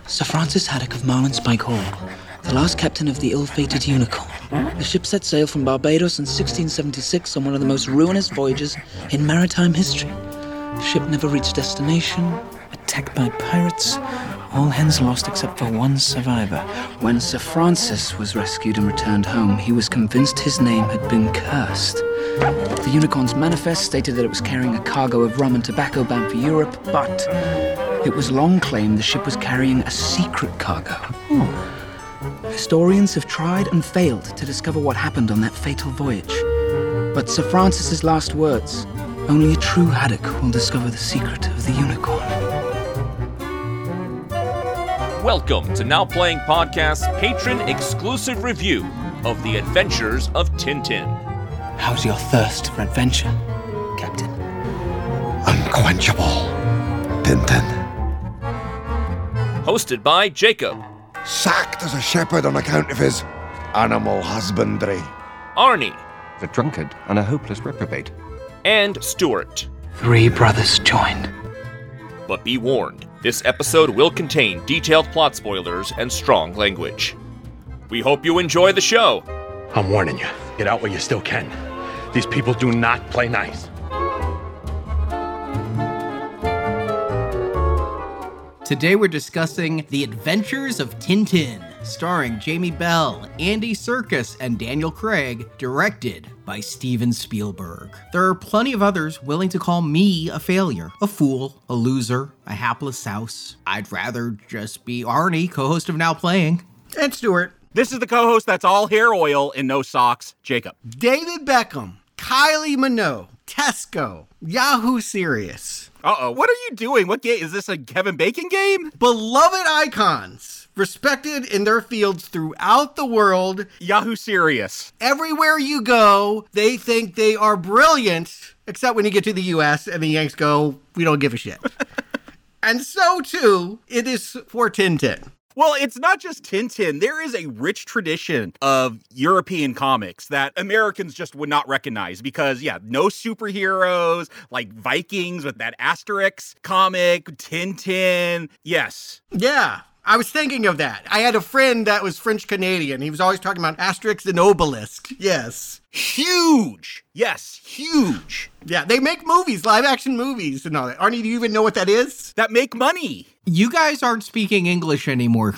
Sir Francis Haddock of Marlinspike Hall, the last captain of the ill-fated Unicorn. The ship set sail from Barbados in 1676 on one of the most ruinous voyages in maritime history. The ship never reached destination, attacked by pirates, all hands lost except for one survivor. When Sir Francis was rescued and returned home, he was convinced his name had been cursed. The Unicorn's manifest stated that it was carrying a cargo of rum and tobacco bound for Europe, but it was long claimed the ship was carrying a secret cargo. Historians have tried and failed to discover what happened on that fatal voyage. But Sir Francis's last words, only a true Haddock will discover the secret of the Unicorn. Welcome to Now Playing Podcast's patron-exclusive review of The Adventures of Tintin. How's your thirst for adventure, Captain? Unquenchable, Tintin. Hosted by Jacob. Sacked as a shepherd on account of his animal husbandry. Arnie. A drunkard and a hopeless reprobate. And Stuart. 3 brothers joined. But be warned, this episode will contain detailed plot spoilers and strong language. We hope you enjoy the show. I'm warning you. Get out while you still can. These people do not play nice. Today we're discussing The Adventures of Tintin, starring Jamie Bell, Andy Serkis, and Daniel Craig, directed by Steven Spielberg. There are plenty of others willing to call me a failure, a fool, a loser, a hapless souse. I'd rather just be Arnie, co-host of Now Playing. And Stuart. This is the co-host that's all hair oil and no socks, Jacob. David Beckham, Kylie Minogue, Tesco, Yahoo Serious. Uh-oh, what are you doing? What game? Is this a Kevin Bacon game? Beloved icons, respected in their fields throughout the world. Yahoo Serious. Everywhere you go, they think they are brilliant, except when you get to the U.S. and the Yanks go, we don't give a shit. And so, too, it is for Tintin. Well, it's not just Tintin. There is a rich tradition of European comics that Americans just would not recognize because, no superheroes, like Vikings with that Asterix comic, Tintin. Yes. Yeah. I was thinking of that. I had a friend that was French-Canadian. He was always talking about Asterix and Obelisk. Yes. Huge. Yes, huge. Yeah, they make movies, live-action movies and all that. Arnie, do you even know what that is? That make money. You guys aren't speaking English anymore.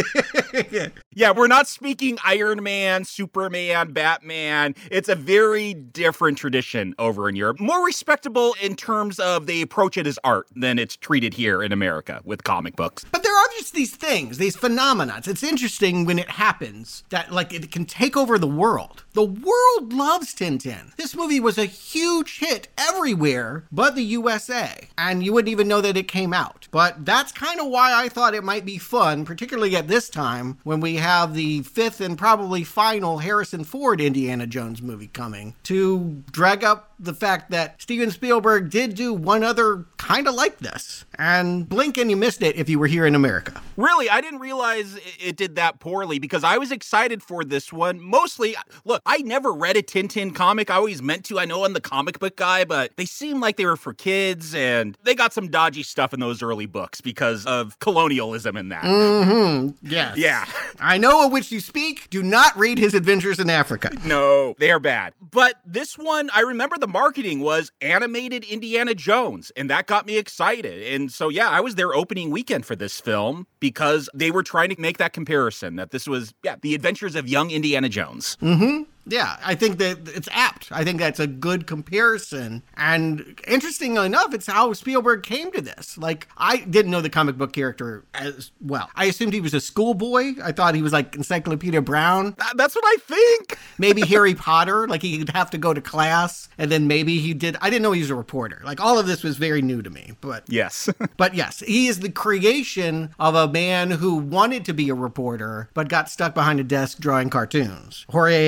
Yeah, we're not speaking Iron Man, Superman, Batman. It's a very different tradition over in Europe. More respectable in terms of they approach it as art than it's treated here in America with comic books. But there are just these things, these phenomena. It's interesting when it happens that, it can take over the world. The world loves Tintin. This movie was a huge hit everywhere but the USA. And you wouldn't even know that it came out. But that's kind of why I thought it might be fun, particularly at this time when we have the 5th and probably final Harrison Ford Indiana Jones movie coming, to drag up the fact that Steven Spielberg did do one other kind of like this. And blink and you missed it if you were here in America. Really? I didn't realize it did that poorly because I was excited for this one. Mostly, look, I never read a Tintin comic. I always meant to. I know I'm the comic book guy, but they seemed like they were for kids and they got some dodgy stuff in those early books because of colonialism and that. Mm-hmm. Yes. Yeah. I know of which you speak. Do not read his adventures in Africa. No, they are bad. But this one, I remember the marketing was animated Indiana Jones, and that got me excited. And so, I was there opening weekend for this film because they were trying to make that comparison, that this was, the adventures of young Indiana Jones. Mm-hmm. Yeah, I think that it's apt. I think that's a good comparison. And interestingly enough, it's how Spielberg came to this. I didn't know the comic book character as well. I assumed he was a schoolboy. I thought he was like Encyclopedia Brown. That's what I think. Maybe Harry Potter, he'd have to go to class. And then maybe he did. I didn't know he was a reporter. All of this was very new to me. But yes. But yes, he is the creation of a man who wanted to be a reporter, but got stuck behind a desk drawing cartoons. Jorge Ramé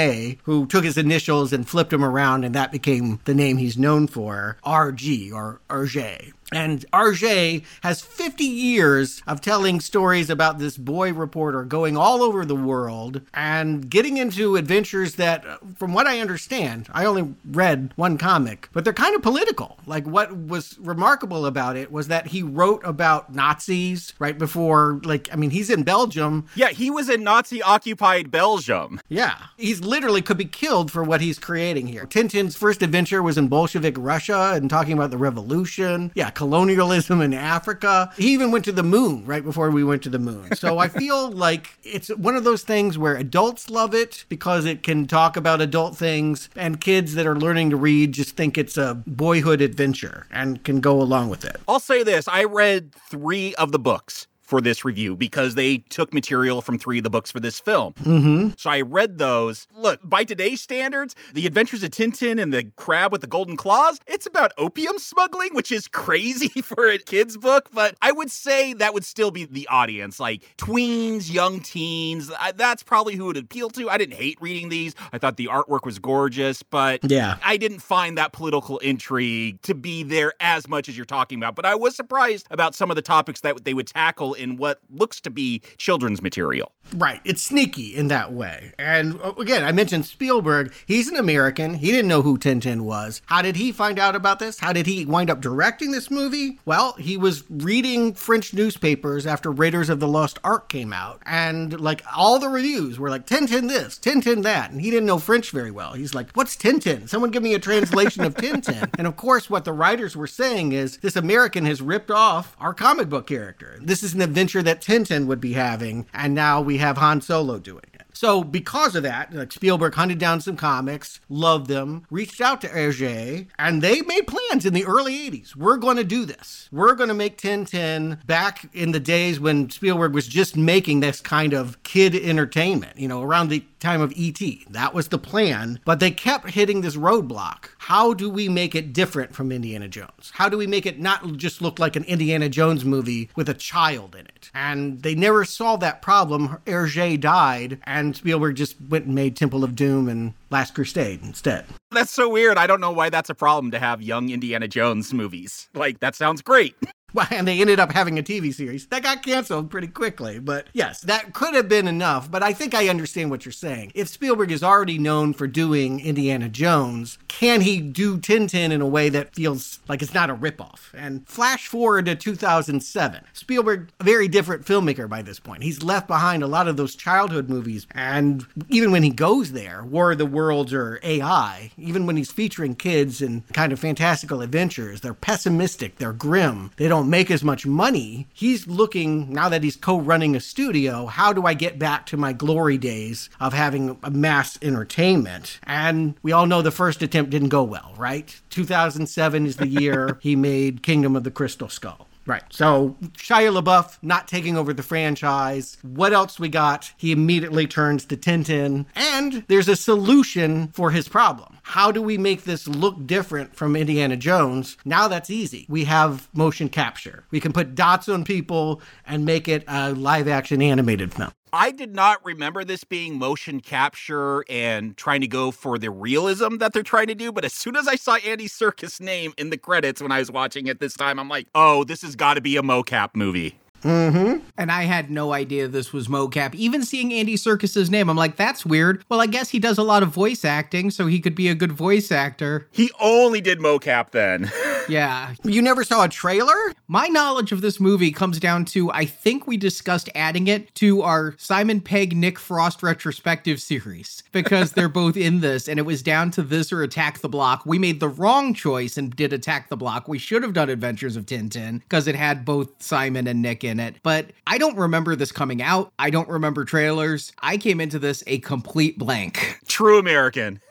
May, who took his initials and flipped them around, and that became the name he's known for, RG, or Hergé. And Hergé has 50 years of telling stories about this boy reporter going all over the world and getting into adventures that, from what I understand, I only read one comic, but they're kind of political. Like, what was remarkable about it was that he wrote about Nazis right before, he's in Belgium. Yeah, he was in Nazi-occupied Belgium. Yeah, he's literally could be killed for what he's creating here. Tintin's first adventure was in Bolshevik Russia and talking about the revolution. Yeah, colonialism in Africa. He even went to the moon right before we went to the moon. So I feel like it's one of those things where adults love it because it can talk about adult things, and kids that are learning to read just think it's a boyhood adventure and can go along with it. I'll say this, I read 3 of the books for this review because they took material from 3 of the books for this film. Mm-hmm. So I read those. Look, by today's standards, The Adventures of Tintin and the Crab with the Golden Claws, it's about opium smuggling, which is crazy for a kid's book, but I would say that would still be the audience, like tweens, young teens. That's probably who it would appeal to. I didn't hate reading these. I thought the artwork was gorgeous, but yeah, I didn't find that political intrigue to be there as much as you're talking about. But I was surprised about some of the topics that they would tackle in what looks to be children's material. Right. It's sneaky in that way. And again, I mentioned Spielberg. He's an American. He didn't know who Tintin was. How did he find out about this? How did he wind up directing this movie? Well, he was reading French newspapers after Raiders of the Lost Ark came out. And all the reviews were like, Tintin this, Tintin that. And he didn't know French very well. He's like, what's Tintin? Someone give me a translation of Tintin. And of course, what the writers were saying is this American has ripped off our comic book character. This is an adventure that Tintin would be having. And now we have Han Solo doing it. So because of that, Spielberg hunted down some comics, loved them, reached out to Hergé, and they made plans in the early 80s. We're going to do this. We're going to make Tintin back in the days when Spielberg was just making this kind of kid entertainment, around the time of E.T. That was the plan, but they kept hitting this roadblock. How do we make it different from Indiana Jones? How do we make it not just look like an Indiana Jones movie with a child in it? And they never solved that problem. Hergé died, and Spielberg just went and made Temple of Doom and Last Crusade instead. That's so weird. I don't know why that's a problem to have young Indiana Jones movies. That sounds great. Well, and they ended up having a TV series that got canceled pretty quickly. But yes, that could have been enough. But I think I understand what you're saying. If Spielberg is already known for doing Indiana Jones, can he do Tintin in a way that feels like it's not a ripoff? And flash forward to 2007. Spielberg, a very different filmmaker by this point. He's left behind a lot of those childhood movies. And even when he goes there, War of the Worlds or AI, even when he's featuring kids in kind of fantastical adventures, they're pessimistic, they're grim, they don't make as much money. He's looking, now that he's co-running a studio, how do I get back to my glory days of having a mass entertainment? And we all know the first attempt didn't go well, right? 2007 is the year he made Kingdom of the Crystal Skull. Right. So Shia LaBeouf not taking over the franchise. What else we got? He immediately turns to Tintin. And there's a solution for his problem. How do we make this look different from Indiana Jones? Now that's easy. We have motion capture. We can put dots on people and make it a live action animated film. I did not remember this being motion capture and trying to go for the realism that they're trying to do, but as soon as I saw Andy Serkis' name in the credits when I was watching it this time, I'm like, oh, this has got to be a mocap movie. Mm-hmm. And I had no idea this was mocap. Even seeing Andy Serkis' name, I'm like, that's weird. Well, I guess he does a lot of voice acting, so he could be a good voice actor. He only did mocap then. Yeah. You never saw a trailer? My knowledge of this movie comes down to, I think we discussed adding it to our Simon Pegg, Nick Frost retrospective series, because they're both in this, and it was down to this or Attack the Block. We made the wrong choice and did Attack the Block. We should have done Adventures of Tintin, because it had both Simon and Nick in it. But I don't remember this coming out. I don't remember trailers. I came into this a complete blank. True American.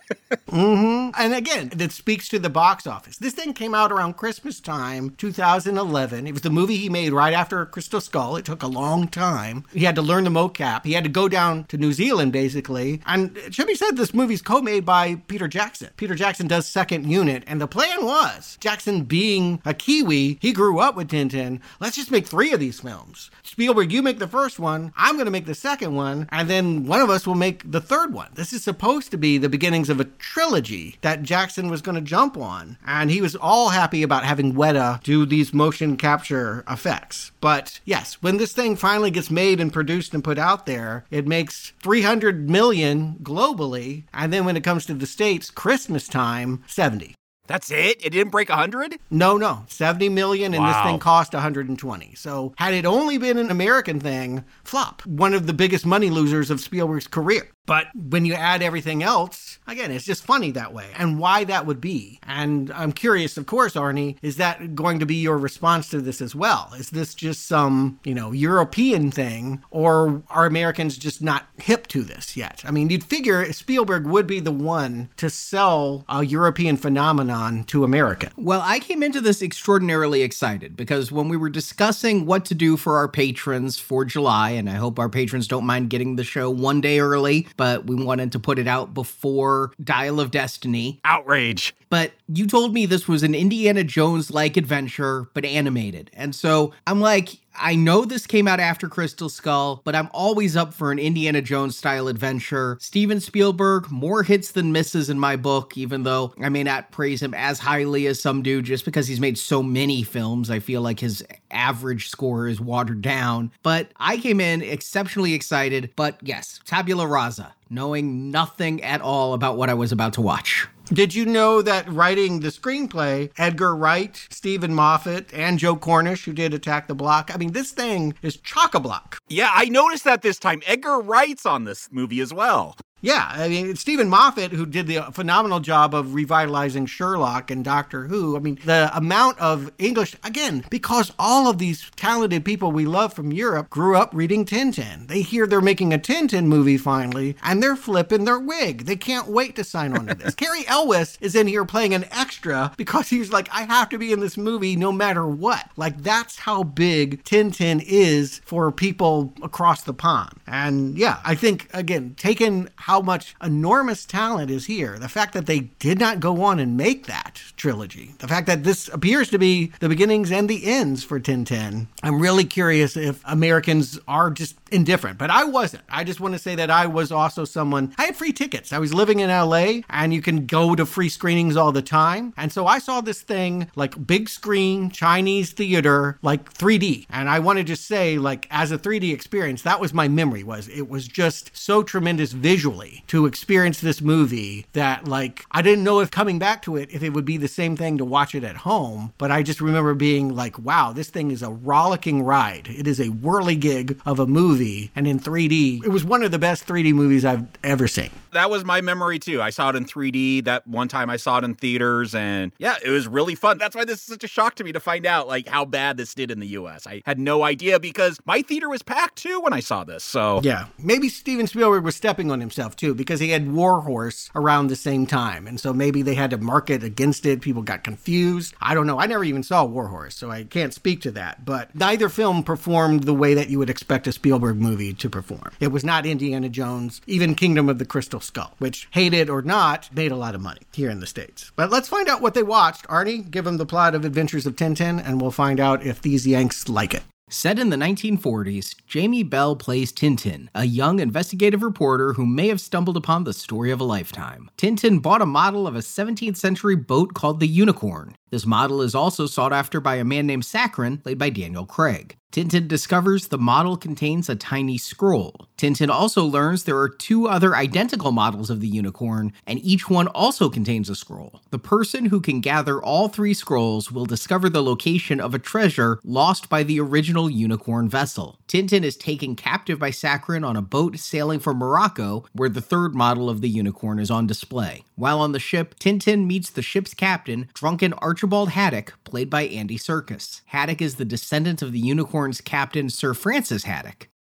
And again, that speaks to the box office. This thing came out around Christmas time, 2011. It was the movie he made right after Crystal Skull. It took a long time. He had to learn the mocap. He had to go down to New Zealand, basically. And it should be said, this movie's co-made by Peter Jackson. Peter Jackson does Second Unit, and the plan was, Jackson being a Kiwi, he grew up with Tintin. Let's just make 3 of these films. Spielberg, you make the first one, I'm going to make the second one, and then one of us will make the third one. This is supposed to be the beginnings of a trilogy that Jackson was going to jump on, and he was all happy about having Weta do these motion capture effects. But yes, when this thing finally gets made and produced and put out there, it makes $300 million globally, and then when it comes to the States, Christmas time, 70. That's it? It didn't break 100? No. 70 million, and Wow. this thing cost 120. So had it only been an American thing, flop. One of the biggest money losers of Spielberg's career. But when you add everything else, again, it's just funny that way. And why that would be. And I'm curious, of course, Arnie, is that going to be your response to this as well? Is this just some, European thing, or are Americans just not hip to this yet? I mean, you'd figure Spielberg would be the one to sell a European phenomenon to America. Well, I came into this extraordinarily excited because when we were discussing what to do for our patrons for July, and I hope our patrons don't mind getting the show one day early, but we wanted to put it out before Dial of Destiny. Outrage. But you told me this was an Indiana Jones-like adventure, but animated. And so I'm like, I know this came out after Crystal Skull, but I'm always up for an Indiana Jones-style adventure. Steven Spielberg, more hits than misses in my book, even though I may not praise him as highly as some do just because he's made so many films. I feel like his average score is watered down. But I came in exceptionally excited, but yes, tabula rasa, knowing nothing at all about what I was about to watch. Did you know that writing the screenplay, Edgar Wright, Stephen Moffat, and Joe Cornish, who did Attack the Block, I mean, this thing is chock-a-block. Yeah, I noticed that this time. Edgar Wright's on this movie as well. Yeah, I mean, Stephen Moffat, who did the phenomenal job of revitalizing Sherlock and Doctor Who. I mean, the amount of English, again, because all of these talented people we love from Europe grew up reading Tintin. They hear they're making a Tintin movie finally, and they're flipping their wig. They can't wait to sign on to this. Cary Elwes is in here playing an extra because he's like, I have to be in this movie no matter what. Like, that's how big Tintin is for people across the pond. And yeah, I think, again, taking how much enormous talent is here. The fact that they did not go on and make that trilogy. The fact that this appears to be the beginnings and the ends for Tintin. I'm really curious if Americans are just indifferent, but I wasn't. I just want to say that I was also someone, I had free tickets. I was living in LA and you can go to free screenings all the time. And so I saw this thing like big screen, Chinese theater, like 3D. And I want to just say, like, as a 3D experience, that was my memory. It was just so tremendous visually to experience this movie that, like, I didn't know if coming back to it, if it would be the same thing to watch it at home. But I just remember being like, wow, this thing is a rollicking ride. It is a whirligig of a movie. And in 3D, it was one of the best 3D movies I've ever seen. That was my memory too. I saw it in 3D. That one time I saw it in theaters, and yeah, it was really fun. That's why this is such a shock to me to find out like how bad this did in the US. I had no idea because my theater was packed too when I saw this. So yeah, maybe Steven Spielberg was stepping on himself too because he had War Horse around the same time, and so maybe they had to market against it. People got confused. I don't know. I never even saw War Horse, so I can't speak to that. But neither film performed the way that you would expect a Spielberg movie to perform. It was not Indiana Jones, even Kingdom of the Crystal Skull, which, hate it or not, made a lot of money here in the States. But let's find out what they watched. Arnie, give them the plot of Adventures of Tintin, and we'll find out if these Yanks like it. Set in the 1940s, Jamie Bell plays Tintin, a young investigative reporter who may have stumbled upon the story of a lifetime. Tintin bought a model of a 17th century boat called the Unicorn. This model is also sought after by a man named Sakharine, played by Daniel Craig. Tintin discovers the model contains a tiny scroll. Tintin also learns there are two other identical models of the Unicorn, and each one also contains a scroll. The person who can gather all three scrolls will discover the location of a treasure lost by the original Unicorn vessel. Tintin is taken captive by Sakharine on a boat sailing for Morocco, where the third model of the Unicorn is on display. While on the ship, Tintin meets the ship's captain, drunken Archibald Haddock, played by Andy Serkis. Haddock is the descendant of the Unicorn's captain, Sir Francis Haddock.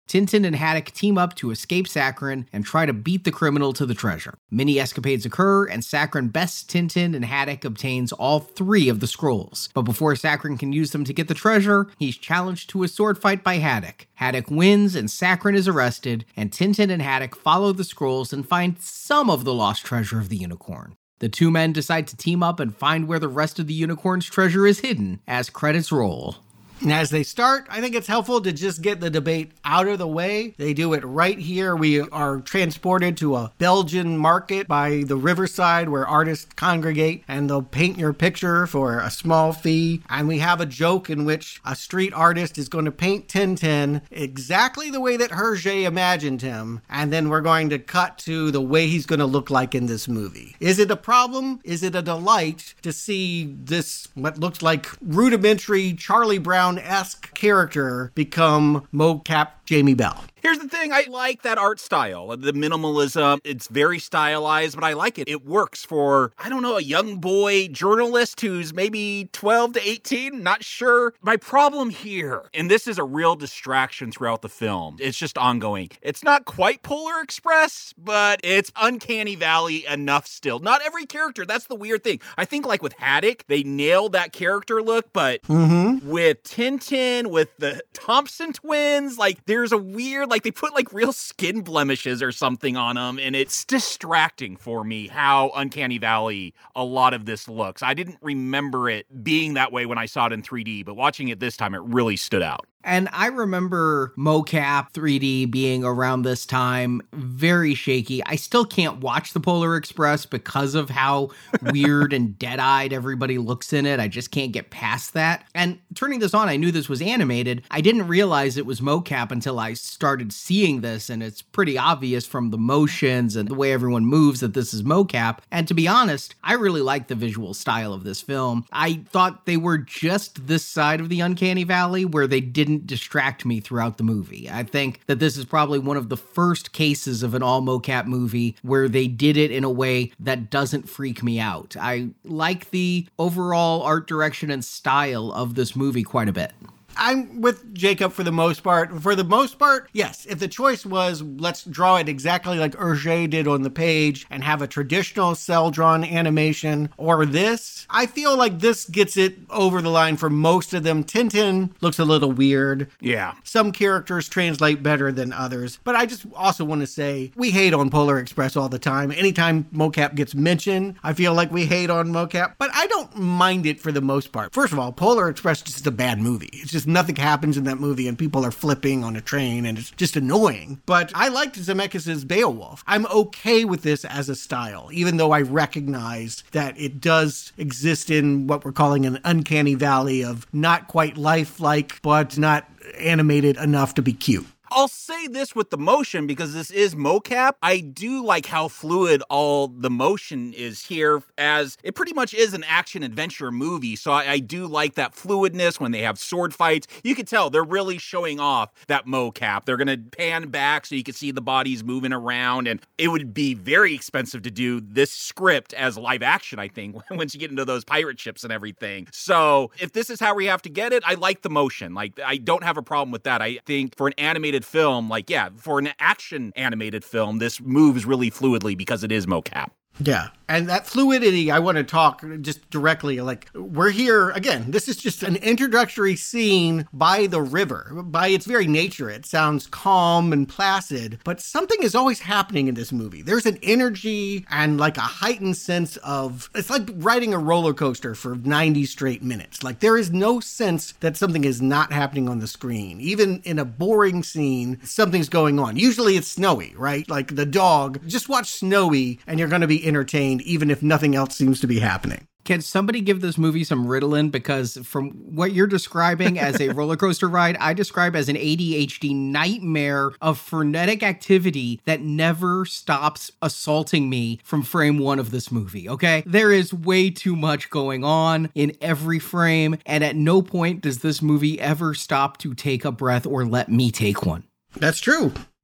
Tintin and Haddock team up to escape Sakharine and try to beat the criminal to the treasure. Many escapades occur, and Sakharine bests Tintin, and Haddock obtains all 3 of the scrolls. But before Sakharine can use them to get the treasure, he's challenged to a sword fight by Haddock. Haddock wins, and Sakharine is arrested, and Tintin and Haddock follow the scrolls and find some of the lost treasure of the unicorn. The 2 men decide to team up and find where the rest of the unicorn's treasure is hidden as credits roll. And as they start, I think it's helpful to just get the debate out of the way. They do it right here. We are transported to a Belgian market by the riverside where artists congregate, and they'll paint your picture for a small fee. And we have a joke in which a street artist is going to paint Tintin exactly the way that Hergé imagined him. And then we're going to cut to the way he's going to look like in this movie. Is it a problem? Is it a delight to see this, what looks like rudimentary Charlie Brown-esque character become mocap Jamie Bell? Here's the thing, I like that art style, the minimalism. It's very stylized, but I like it. It works for, I don't know, a young boy journalist who's maybe 12 to 18, not sure. My problem here, and this is a real distraction throughout the film, it's just ongoing. It's not quite Polar Express, but it's Uncanny Valley enough still. Not every character, that's the weird thing. I think like with Haddock, they nailed that character look, but with Tintin, with the Thompson twins, like there's a weird, like they put like real skin blemishes or something on them, and it's distracting for me how Uncanny Valley a lot of this looks. I didn't remember it being that way when I saw it in 3D, but watching it this time, it really stood out. And I remember mocap 3D being around this time, very shaky. I still can't watch the Polar Express because of how weird and dead-eyed everybody looks in it. I just can't get past that. And turning this on, I knew this was animated. I didn't realize it was mocap until I started seeing this, and it's pretty obvious from the motions and the way everyone moves that this is mocap. And to be honest, I really like the visual style of this film. I thought they were just this side of the Uncanny Valley where they didn't distract me throughout the movie. I think that this is probably one of the first cases of an all mocap movie where they did it in a way that doesn't freak me out. I like the overall art direction and style of this movie quite a bit. I'm with Jacob for the most part. For the most part, yes. If the choice was, let's draw it exactly like Hergé did on the page and have a traditional cel-drawn animation, or this, I feel like this gets it over the line for most of them. Tintin looks a little weird. Yeah. Some characters translate better than others. But I just also want to say, we hate on Polar Express all the time. Anytime mocap gets mentioned, I feel like we hate on mocap. But I don't mind it for the most part. First of all, Polar Express is just a bad movie. It's just nothing happens in that movie and people are flipping on a train and it's just annoying. But I liked Zemeckis' Beowulf. I'm okay with this as a style, even though I recognize that it does exist in what we're calling an uncanny valley of not quite lifelike, but not animated enough to be cute. I'll say this with the motion, because this is mocap. I do like how fluid all the motion is here, as it pretty much is an action-adventure movie. So I do like that fluidness when they have sword fights. You can tell they're really showing off that mocap. They're going to pan back so you can see the bodies moving around. And it would be very expensive to do this script as live action, I think, once you get into those pirate ships and everything. So if this is how we have to get it, I like the motion. Like, I don't have a problem with that. I think for an animated film, like, yeah, for an action animated film, this moves really fluidly because it is mocap. Yeah. And that fluidity, I want to talk just directly, like, we're here, again, this is just an introductory scene by the river. By its very nature, it sounds calm and placid, but something is always happening in this movie. There's an energy and like a heightened sense of, it's like riding a roller coaster for 90 straight minutes. Like, there is no sense that something is not happening on the screen. Even in a boring scene, something's going on. Usually it's Snowy, right? Like the dog, just watch Snowy and you're going to be entertained even if nothing else seems to be happening. Can somebody give this movie some Ritalin? Because from what you're describing as a roller coaster ride, I describe as an ADHD nightmare of frenetic activity that never stops assaulting me from frame one of this movie, okay? There is way too much going on in every frame, and at no point does this movie ever stop to take a breath or let me take one. That's true.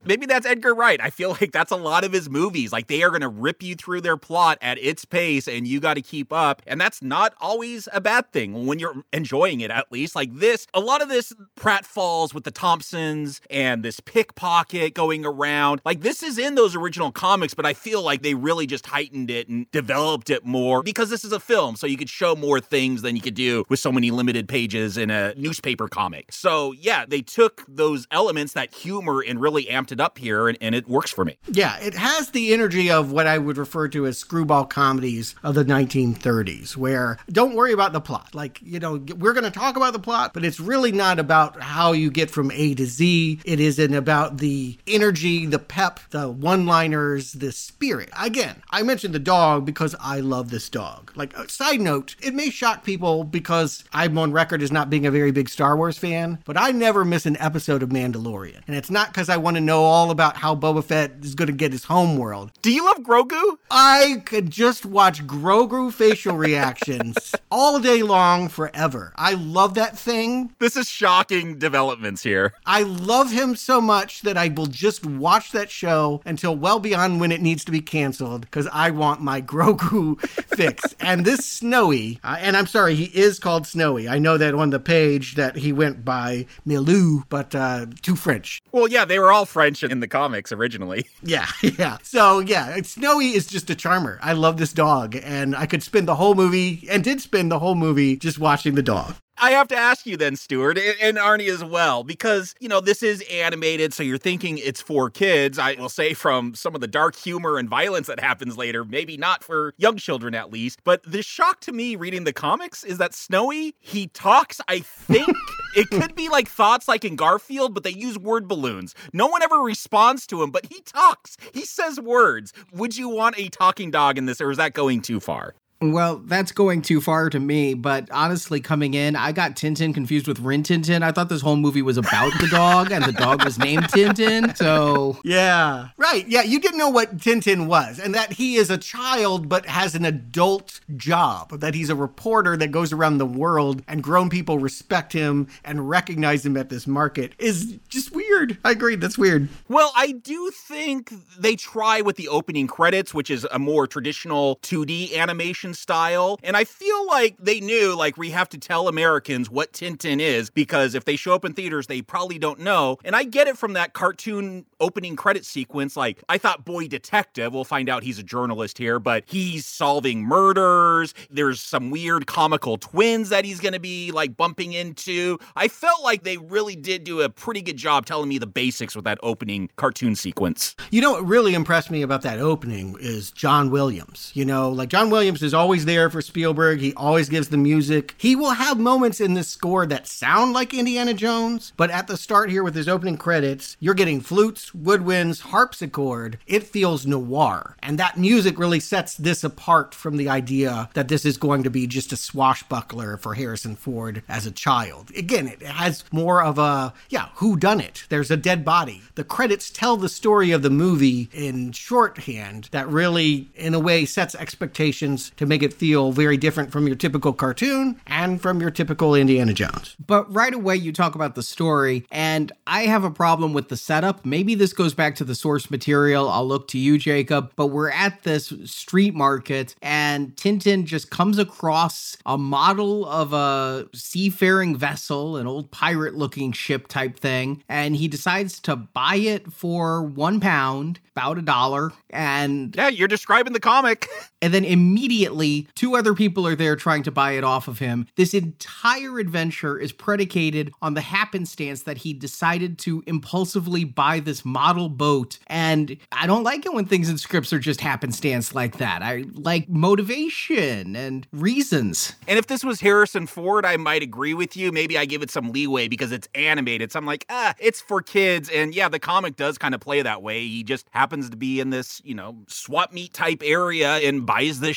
Maybe that's Edgar Wright. I feel like that's a lot of his movies. Like, they are going to rip you through their plot at its pace, and you got to keep up. And that's not always a bad thing when you're enjoying it, at least. Like this, a lot of this pratfalls with the Thompsons and this pickpocket going around. Like, this is in those original comics, but I feel like they really just heightened it and developed it more because this is a film, so you could show more things than you could do with so many limited pages in a newspaper comic. So yeah, they took those elements, that humor, and really amped it up here, and it works for me. Yeah, it has the energy of what I would refer to as screwball comedies of the 1930s, where don't worry about the plot. Like, you know, we're going to talk about the plot, but it's really not about how you get from A to Z. It isn't about the energy, the pep, the one-liners, the spirit. Again, I mentioned the dog because I love this dog. Like, a side note, it may shock people because I'm on record as not being a very big Star Wars fan, but I never miss an episode of Mandalorian. And it's not because I want to know all about how Boba Fett is going to get his home world. Do you love Grogu? I could just watch Grogu facial reactions all day long forever. I love that thing. This is shocking developments here. I love him so much that I will just watch that show until well beyond when it needs to be canceled because I want my Grogu fix. And this Snowy, and I'm sorry, he is called Snowy. I know that on the page that he went by Milou, but too French. Well, yeah, they were all French in the comics originally. Yeah. So, yeah, Snowy is just a charmer. I love this dog, and I could spend the whole movie, and did spend the whole movie, just watching the dog. I have to ask you then, Stuart, and Arnie as well, because, you know, this is animated, so you're thinking it's for kids. I will say from some of the dark humor and violence that happens later, maybe not for young children at least, but the shock to me reading the comics is that Snowy, he talks, I think, it could be like thoughts like in Garfield, but they use word balloons. No one ever responds to him, but he talks. He says words. Would you want a talking dog in this, or is that going too far? Well, that's going too far to me, but honestly, coming in, I got Tintin confused with Rin Tin Tin. I thought this whole movie was about the dog, and the dog was named Tintin, so... Yeah, right. Yeah, you didn't know what Tintin was, and that he is a child but has an adult job, that he's a reporter that goes around the world, and grown people respect him and recognize him at this market is just weird. I agree, that's weird. Well, I do think they try with the opening credits, which is a more traditional 2D animation style. And I feel like they knew, like, we have to tell Americans what Tintin is, because if they show up in theaters, they probably don't know. And I get it from that cartoon opening credit sequence. Like, I thought Boy Detective, we'll find out he's a journalist here, but he's solving murders. There's some weird comical twins that he's going to be, like, bumping into. I felt like they really did do a pretty good job telling me the basics with that opening cartoon sequence. You know what really impressed me about that opening is John Williams. You know, like, John Williams is always there for Spielberg. He always gives the music. He will have moments in this score that sound like Indiana Jones, but at the start here with his opening credits, you're getting flutes, woodwinds, harpsichord. It feels noir. And that music really sets this apart from the idea that this is going to be just a swashbuckler for Harrison Ford as a child. Again, it has more of a, whodunit. There's a dead body. The credits tell the story of the movie in shorthand that really, in a way, sets expectations to make it feel very different from your typical cartoon and from your typical Indiana Jones. But right away you talk about the story, and I have a problem with the setup. Maybe this goes back to the source material. I'll look to you, Jacob. But we're at this street market, and Tintin just comes across a model of a seafaring vessel, an old pirate-looking ship type thing, and he decides to buy it for £1, about $1, and... Yeah, you're describing the comic. And then immediately, two other people are there trying to buy it off of him. This entire adventure is predicated on the happenstance that he decided to impulsively buy this model boat. And I don't like it when things in scripts are just happenstance like that. I like motivation and reasons. And if this was Harrison Ford, I might agree with you. Maybe I give it some leeway because it's animated. So I'm like, it's for kids. And yeah, the comic does kind of play that way. He just happens to be in this, swap meet type area and buys this ship.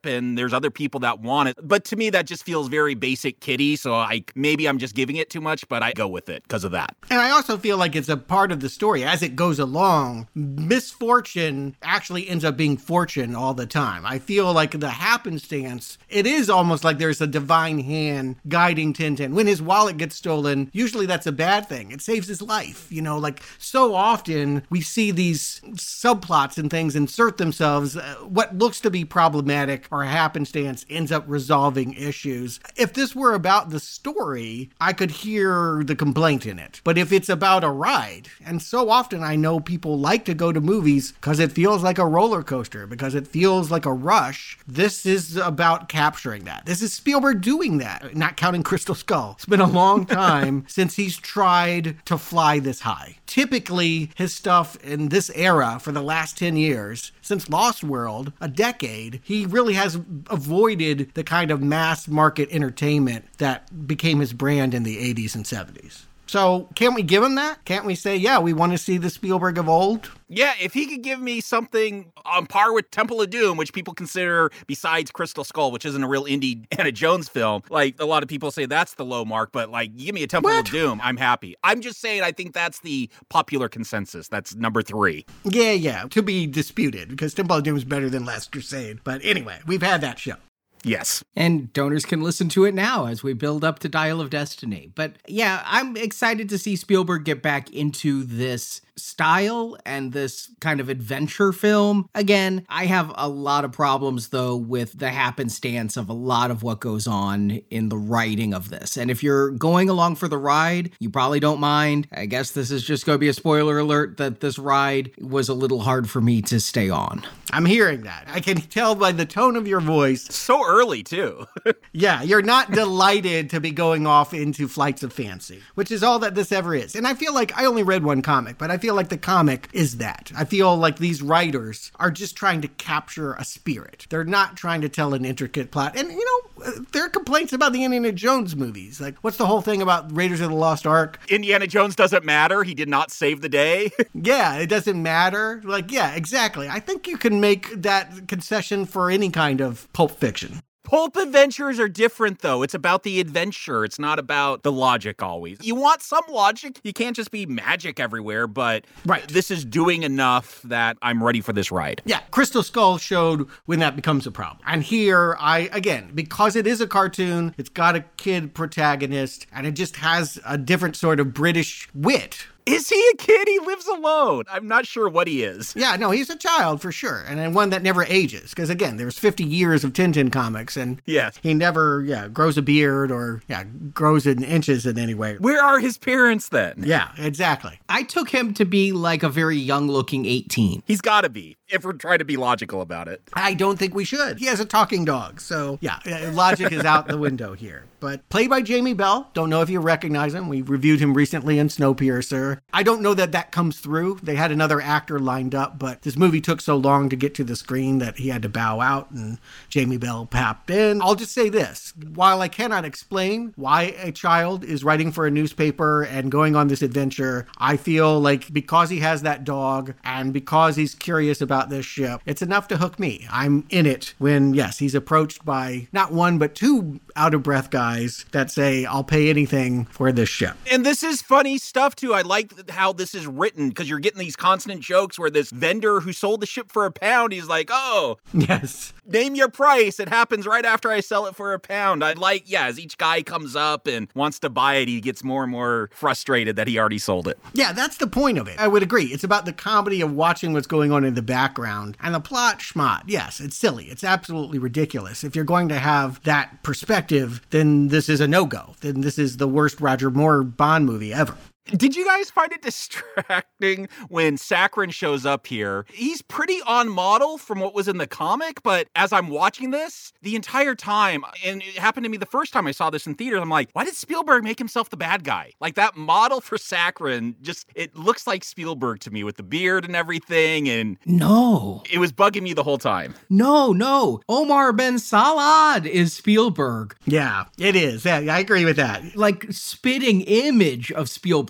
ship and there's other people that want it. But to me, that just feels very basic kiddie. So maybe I'm just giving it too much, but I go with it because of that. And I also feel like it's a part of the story. As it goes along, misfortune actually ends up being fortune all the time. I feel like the happenstance, it is almost like there's a divine hand guiding Tintin. When his wallet gets stolen, usually that's a bad thing. It saves his life. You know, like so often we see these subplots and things insert themselves. What looks to be problematic or happenstance ends up resolving issues. If this were about the story, I could hear the complaint in it. But if it's about a ride, and so often I know people like to go to movies because it feels like a roller coaster, because it feels like a rush, this is about capturing that. This is Spielberg doing that, not counting Crystal Skull. It's been a long time since he's tried to fly this high. Typically, his stuff in this era for the last 10 years, since Lost World, a decade, he really has avoided the kind of mass market entertainment that became his brand in the 80s and 70s. So can't we give him that? Can't we say, yeah, we want to see the Spielberg of old? Yeah, if he could give me something on par with Temple of Doom, which people consider, besides Crystal Skull, which isn't a real indie Indiana Jones film, like a lot of people say that's the low mark, but like, give me a Temple of Doom, I'm happy. I'm just saying I think that's the popular consensus. That's number 3. Yeah, to be disputed, because Temple of Doom is better than Last Crusade. But anyway, we've had that show. Yes. And donors can listen to it now as we build up to Dial of Destiny. But yeah, I'm excited to see Spielberg get back into this style and this kind of adventure film. Again, I have a lot of problems, though, with the happenstance of a lot of what goes on in the writing of this. And if you're going along for the ride, you probably don't mind. I guess this is just going to be a spoiler alert that this ride was a little hard for me to stay on. I'm hearing that. I can tell by the tone of your voice. So early, too. Yeah, you're not delighted to be going off into Flights of Fancy, which is all that this ever is. And I feel like I only read one comic, but I feel like the comic is that. I feel like these writers are just trying to capture a spirit. They're not trying to tell an intricate plot. And, you know, there are complaints about the Indiana Jones movies. Like, what's the whole thing about Raiders of the Lost Ark? Indiana Jones doesn't matter. He did not save the day. Yeah, it doesn't matter. Like, yeah, exactly. I think you can make that concession for any kind of Pulp Fiction. Pulp adventures are different, though. It's about the adventure. It's not about the logic always. You want some logic. You can't just be magic everywhere, but right. This is doing enough that I'm ready for this ride. Yeah, Crystal Skull showed when that becomes a problem. And here, again, because it is a cartoon, it's got a kid protagonist, and it just has a different sort of British wit. Is he a kid? He lives alone. I'm not sure what he is. Yeah, no, he's a child for sure. And then one that never ages. Because again, there's 50 years of Tintin comics and yes. He never, grows a beard or, grows in inches in any way. Where are his parents then? Yeah, exactly. I took him to be like a very young looking 18. He's got to be, if we're trying to be logical about it. I don't think we should. He has a talking dog. So yeah, logic is out the window here. But played by Jamie Bell. Don't know if you recognize him. We reviewed him recently in Snowpiercer. I don't know that comes through. They had another actor lined up, but this movie took so long to get to the screen that he had to bow out and Jamie Bell popped in. I'll just say this. While I cannot explain why a child is writing for a newspaper and going on this adventure, I feel like because he has that dog and because he's curious about this ship, it's enough to hook me. I'm in it when, yes, he's approached by not one, but 2 out-of-breath guys that say, I'll pay anything for this ship. And this is funny stuff, too. I like how this is written, because you're getting these constant jokes where this vendor who sold the ship for £1, he's like, oh, yes, name your price. It happens right after I sell it for £1. I like, as each guy comes up and wants to buy it, he gets more and more frustrated that he already sold it. Yeah, that's the point of it. I would agree. It's about the comedy of watching what's going on in the background. And the plot, schmott, yes, it's silly. It's absolutely ridiculous. If you're going to have that perspective, then this is a no-go. Then this is the worst Roger Moore Bond movie ever. Did you guys find it distracting when Sakharine shows up here? He's pretty on model from what was in the comic, but as I'm watching this, the entire time, and it happened to me the first time I saw this in theaters, I'm like, why did Spielberg make himself the bad guy? Like, that model for Sakharine, just, it looks like Spielberg to me with the beard and everything, and... No. It was bugging me the whole time. No. Omar Ben Salad is Spielberg. Yeah, it is. Yeah, I agree with that. Like, spitting image of Spielberg.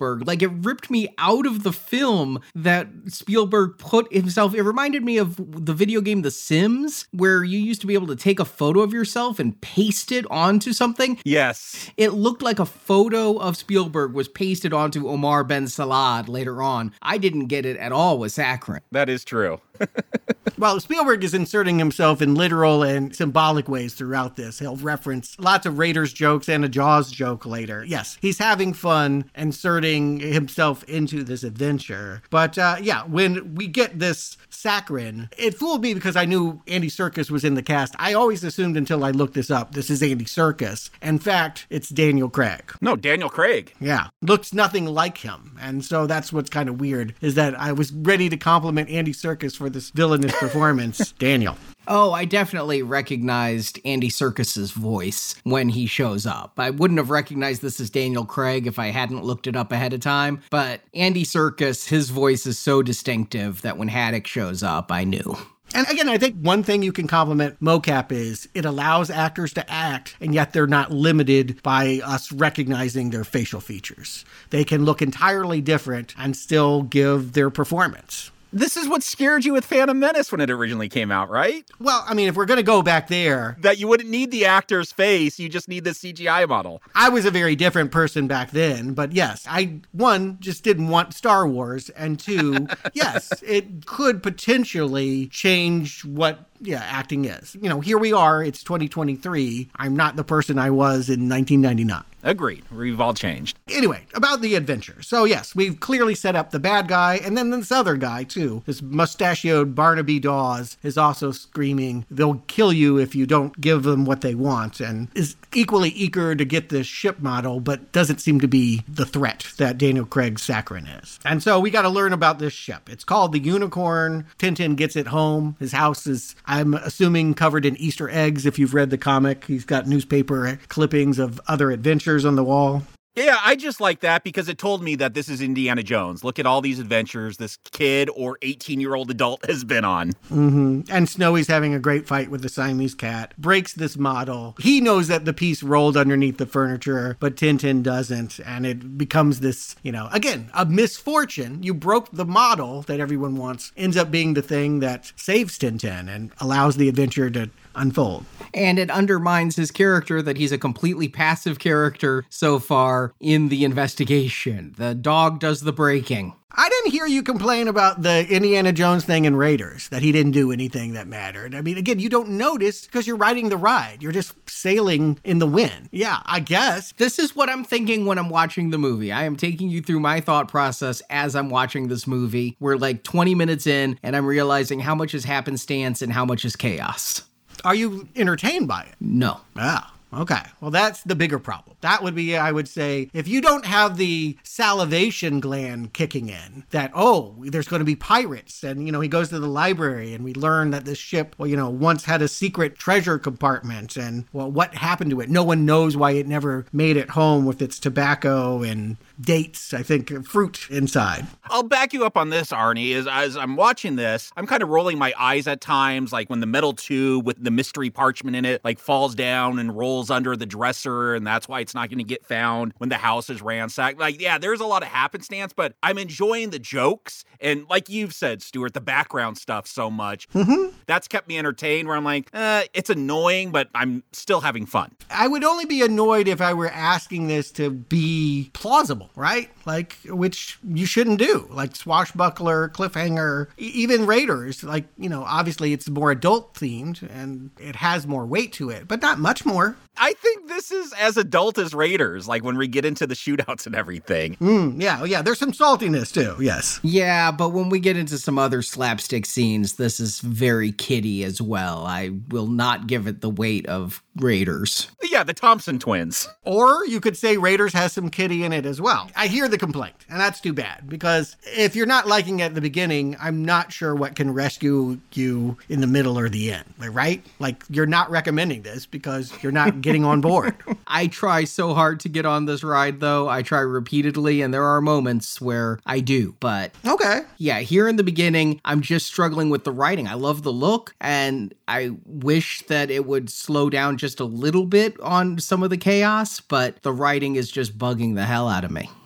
Spielberg. Like, it ripped me out of the film that Spielberg put himself. It reminded me of the video game The Sims, where you used to be able to take a photo of yourself and paste it onto something. Yes. It looked like a photo of Spielberg was pasted onto Omar Ben Salad later on. I didn't get it at all with Sakharine. That is true. Well, Spielberg is inserting himself in literal and symbolic ways throughout this. He'll reference lots of Raiders jokes and a Jaws joke later. Yes, he's having fun inserting himself into this adventure. But when we get this Sakharine, it fooled me because I knew Andy Serkis was in the cast. I always assumed until I looked this up, this is Andy Serkis. In fact, it's Daniel Craig. No, Daniel Craig. Yeah, looks nothing like him. And so that's what's kind of weird, is that I was ready to compliment Andy Serkis for this villainous performance. Daniel. Oh, I definitely recognized Andy Serkis's voice when he shows up. I wouldn't have recognized this as Daniel Craig if I hadn't looked it up ahead of time, but Andy Serkis, his voice is so distinctive that when Haddock shows up, I knew. And again, I think one thing you can compliment mocap is it allows actors to act, and yet they're not limited by us recognizing their facial features. They can look entirely different and still give their performance. This is what scared you with Phantom Menace when it originally came out, right? Well, I mean, if we're going to go back there... That you wouldn't need the actor's face, you just need the CGI model. I was a very different person back then, but yes, I, one, just didn't want Star Wars, and two, yes, it could potentially change what acting is. You know, here we are, it's 2023. I'm not the person I was in 1999. Agreed. We've all changed. Anyway, about the adventure. So yes, we've clearly set up the bad guy, and then this other guy too. This mustachioed Barnaby Dawes is also screaming, they'll kill you if you don't give them what they want, and is equally eager to get this ship model, but doesn't seem to be the threat that Daniel Craig's Sakharine is. And so we got to learn about this ship. It's called the Unicorn. Tintin gets it home. His house is, I'm assuming, covered in Easter eggs if you've read the comic. He's got newspaper clippings of other adventures on the wall. Yeah, I just like that because it told me that this is Indiana Jones. Look at all these adventures this kid or 18-year-old adult has been on. Mm-hmm. And Snowy's having a great fight with the Siamese cat, breaks this model. He knows that the piece rolled underneath the furniture, but Tintin doesn't. And it becomes this, again, a misfortune. You broke the model that everyone wants, ends up being the thing that saves Tintin and allows the adventure to unfold. And it undermines his character that he's a completely passive character so far in the investigation. The dog does the breaking. I didn't hear you complain about the Indiana Jones thing in Raiders, that he didn't do anything that mattered. I mean, again, you don't notice because you're riding the ride. You're just sailing in the wind. Yeah, I guess. This is what I'm thinking when I'm watching the movie. I am taking you through my thought process as I'm watching this movie. We're like 20 minutes in, and I'm realizing how much is happenstance and how much is chaos. Are you entertained by it? No. Ah, okay. Well, that's the bigger problem. That would be, I would say, if you don't have the salivation gland kicking in, that, there's going to be pirates. And, he goes to the library and we learn that this ship, once had a secret treasure compartment. And, what happened to it? No one knows why it never made it home with its tobacco and dates, I think, fruit inside. I'll back you up on this, Arnie. As I'm watching this, I'm kind of rolling my eyes at times, like when the metal tube with the mystery parchment in it, falls down and rolls under the dresser, and that's why it's not going to get found when the house is ransacked. There's a lot of happenstance, but I'm enjoying the jokes. And like you've said, Stuart, the background stuff so much. Mm-hmm. That's kept me entertained, where I'm like, it's annoying, but I'm still having fun. I would only be annoyed if I were asking this to be plausible, right? Which you shouldn't do. Swashbuckler, Cliffhanger, even Raiders. Obviously it's more adult themed and it has more weight to it, but not much more. I think this is as adult as Raiders, when we get into the shootouts and everything. Yeah, there's some saltiness too, yes. Yeah, but when we get into some other slapstick scenes, this is very kiddie as well. I will not give it the weight of Raiders. Yeah, the Thompson twins. Or you could say Raiders has some kiddie in it as well. I hear the complaint, and that's too bad, because if you're not liking it at the beginning, I'm not sure what can rescue you in the middle or the end, right? You're not recommending this because you're not getting on board. I try so hard to get on this ride, though. I try repeatedly, and there are moments where I do, but... Okay. Yeah, here in the beginning, I'm just struggling with the writing. I love the look, and I wish that it would slow down just a little bit on some of the chaos, but the writing is just bugging the hell out of me.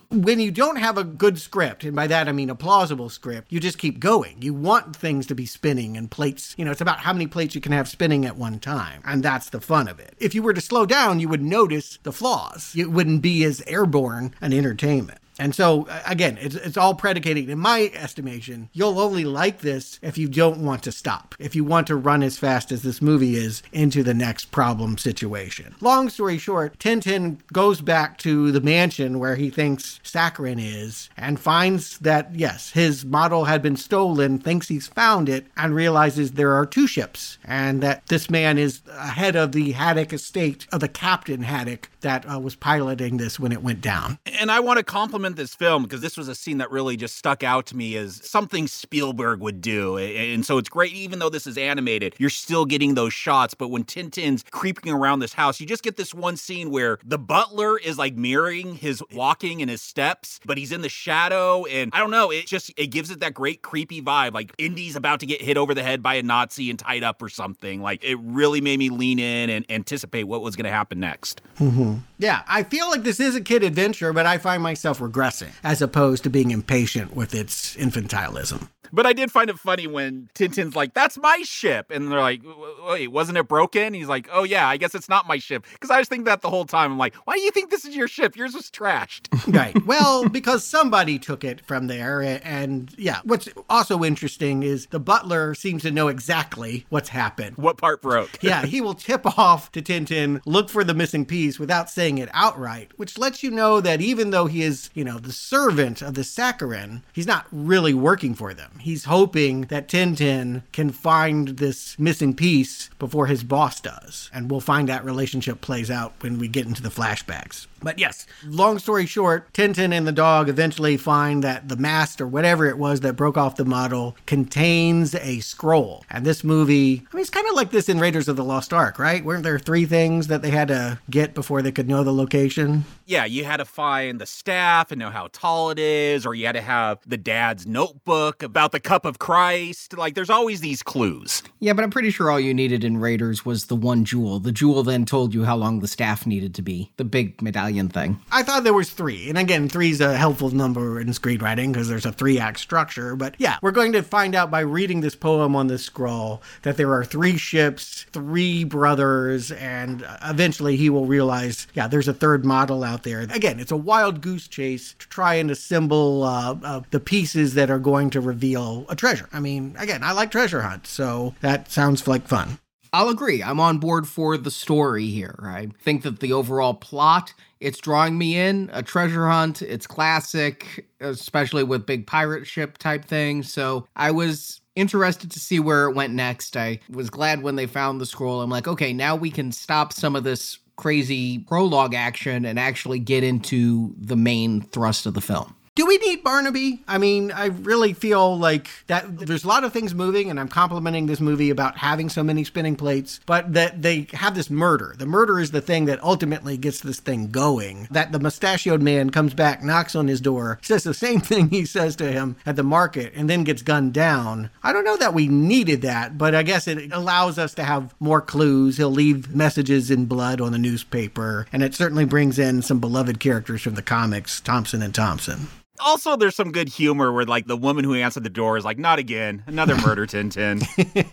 When you don't have a good script, and by that I mean a plausible script, you just keep going. You want things to be spinning and plates. It's about how many plates you can have spinning at one time. And that's the fun of it. If you were to slow down, you would notice the flaws. It wouldn't be as airborne an entertainment. And so, again, it's all predicated, in my estimation, you'll only like this if you don't want to stop, if you want to run as fast as this movie is into the next problem situation. Long story short, Tintin goes back to the mansion where he thinks Sakharine is and finds that, yes, his model had been stolen, thinks he's found it, and realizes there are two ships, and that this man is ahead of the Haddock estate, of the Captain Haddock that was piloting this when it went down. And I want to compliment this film because this was a scene that really just stuck out to me as something Spielberg would do. And so it's great, even though this is animated, you're still getting those shots. But when Tintin's creeping around this house, you just get this one scene where the butler is like mirroring his walking and his steps, but he's in the shadow. And I don't know, it gives it that great creepy vibe. Like Indy's about to get hit over the head by a Nazi and tied up or something. Like it really made me lean in and anticipate what was going to happen next. Mm-hmm. Yeah, I feel like this is a kid adventure, but I find myself regressing as opposed to being impatient with its infantilism. But I did find it funny when Tintin's like, that's my ship. And they're like, wait, wasn't it broken? He's like, oh yeah, I guess it's not my ship. Because I was thinking that the whole time. I'm like, why do you think this is your ship? Yours was trashed. Right. Well, because somebody took it from there. And yeah, what's also interesting is the butler seems to know exactly what's happened. What part broke? Yeah, he will tip off to Tintin, look for the missing piece without saying it outright, which lets you know that even though he is, the servant of the Sakharine, he's not really working for them. He's hoping that Tintin can find this missing piece before his boss does. And we'll find that relationship plays out when we get into the flashbacks. But yes, long story short, Tintin and the dog eventually find that the mast or whatever it was that broke off the model contains a scroll. And this movie, it's kind of like this in Raiders of the Lost Ark, right? Weren't there 3 things that they had to get before they could know the location? Yeah, you had to find the staff and know how tall it is, or you had to have the dad's notebook about the cup of Christ. Like, there's always these clues. Yeah, but I'm pretty sure all you needed in Raiders was the one jewel. The jewel then told you how long the staff needed to be. The big medallion thing. I thought there was 3. And again, 3 is a helpful number in screenwriting because there's a 3-act structure. But yeah, we're going to find out by reading this poem on this scroll that there are 3 ships, 3 brothers, and eventually he will realize, yeah, there's a 3rd model out there. Again, it's a wild goose chase to try and assemble the pieces that are going to reveal a treasure. Again, I like treasure hunts, so that sounds like fun. I'll agree. I'm on board for the story here. I think that the overall plot, it's drawing me in. A treasure hunt, it's classic, especially with big pirate ship type thing. So I was interested to see where it went next. I was glad when they found the scroll. I'm like, okay, now we can stop some of this crazy prologue action and actually get into the main thrust of the film. Do we need Barnaby? I really feel like that there's a lot of things moving, and I'm complimenting this movie about having so many spinning plates, but that they have this murder. The murder is the thing that ultimately gets this thing going. That the mustachioed man comes back, knocks on his door, says the same thing he says to him at the market, and then gets gunned down. I don't know that we needed that, but I guess it allows us to have more clues. He'll leave messages in blood on the newspaper, and it certainly brings in some beloved characters from the comics, Thompson and Thompson. Also, there's some good humor where, like, the woman who answered the door is like, not again, another murder, Tintin.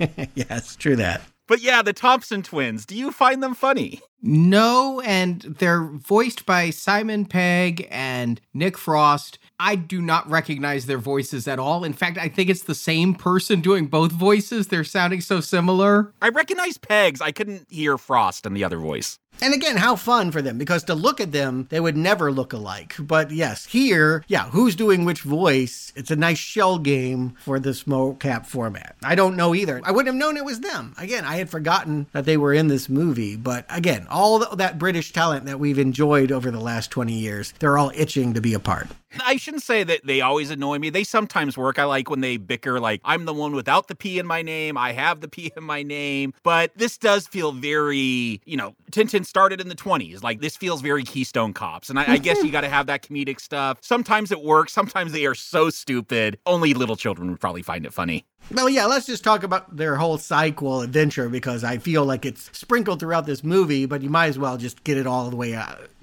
Yes, true that. But yeah, the Thompson twins, do you find them funny? No, and they're voiced by Simon Pegg and Nick Frost. I do not recognize their voices at all. In fact, I think it's the same person doing both voices. They're sounding so similar. I recognize Pegg's. I couldn't hear Frost in the other voice. And again, how fun for them, because to look at them, they would never look alike. But yes, here, yeah, who's doing which voice? It's a nice shell game for this mocap format. I don't know either. I wouldn't have known it was them. Again, I had forgotten that they were in this movie. But again, all that British talent that we've enjoyed over the last 20 years, they're all itching to be a part. I shouldn't say that they always annoy me. They sometimes work. I like when they bicker, like, I'm the one without the P in my name. I have the P in my name. But this does feel very, Tintin started in the 20s. Like, this feels very Keystone Cops. And I guess you got to have that comedic stuff. Sometimes it works. Sometimes they are so stupid. Only little children would probably find it funny. Well, yeah, let's just talk about their whole sequel adventure, because I feel like it's sprinkled throughout this movie, but you might as well just get it all the way out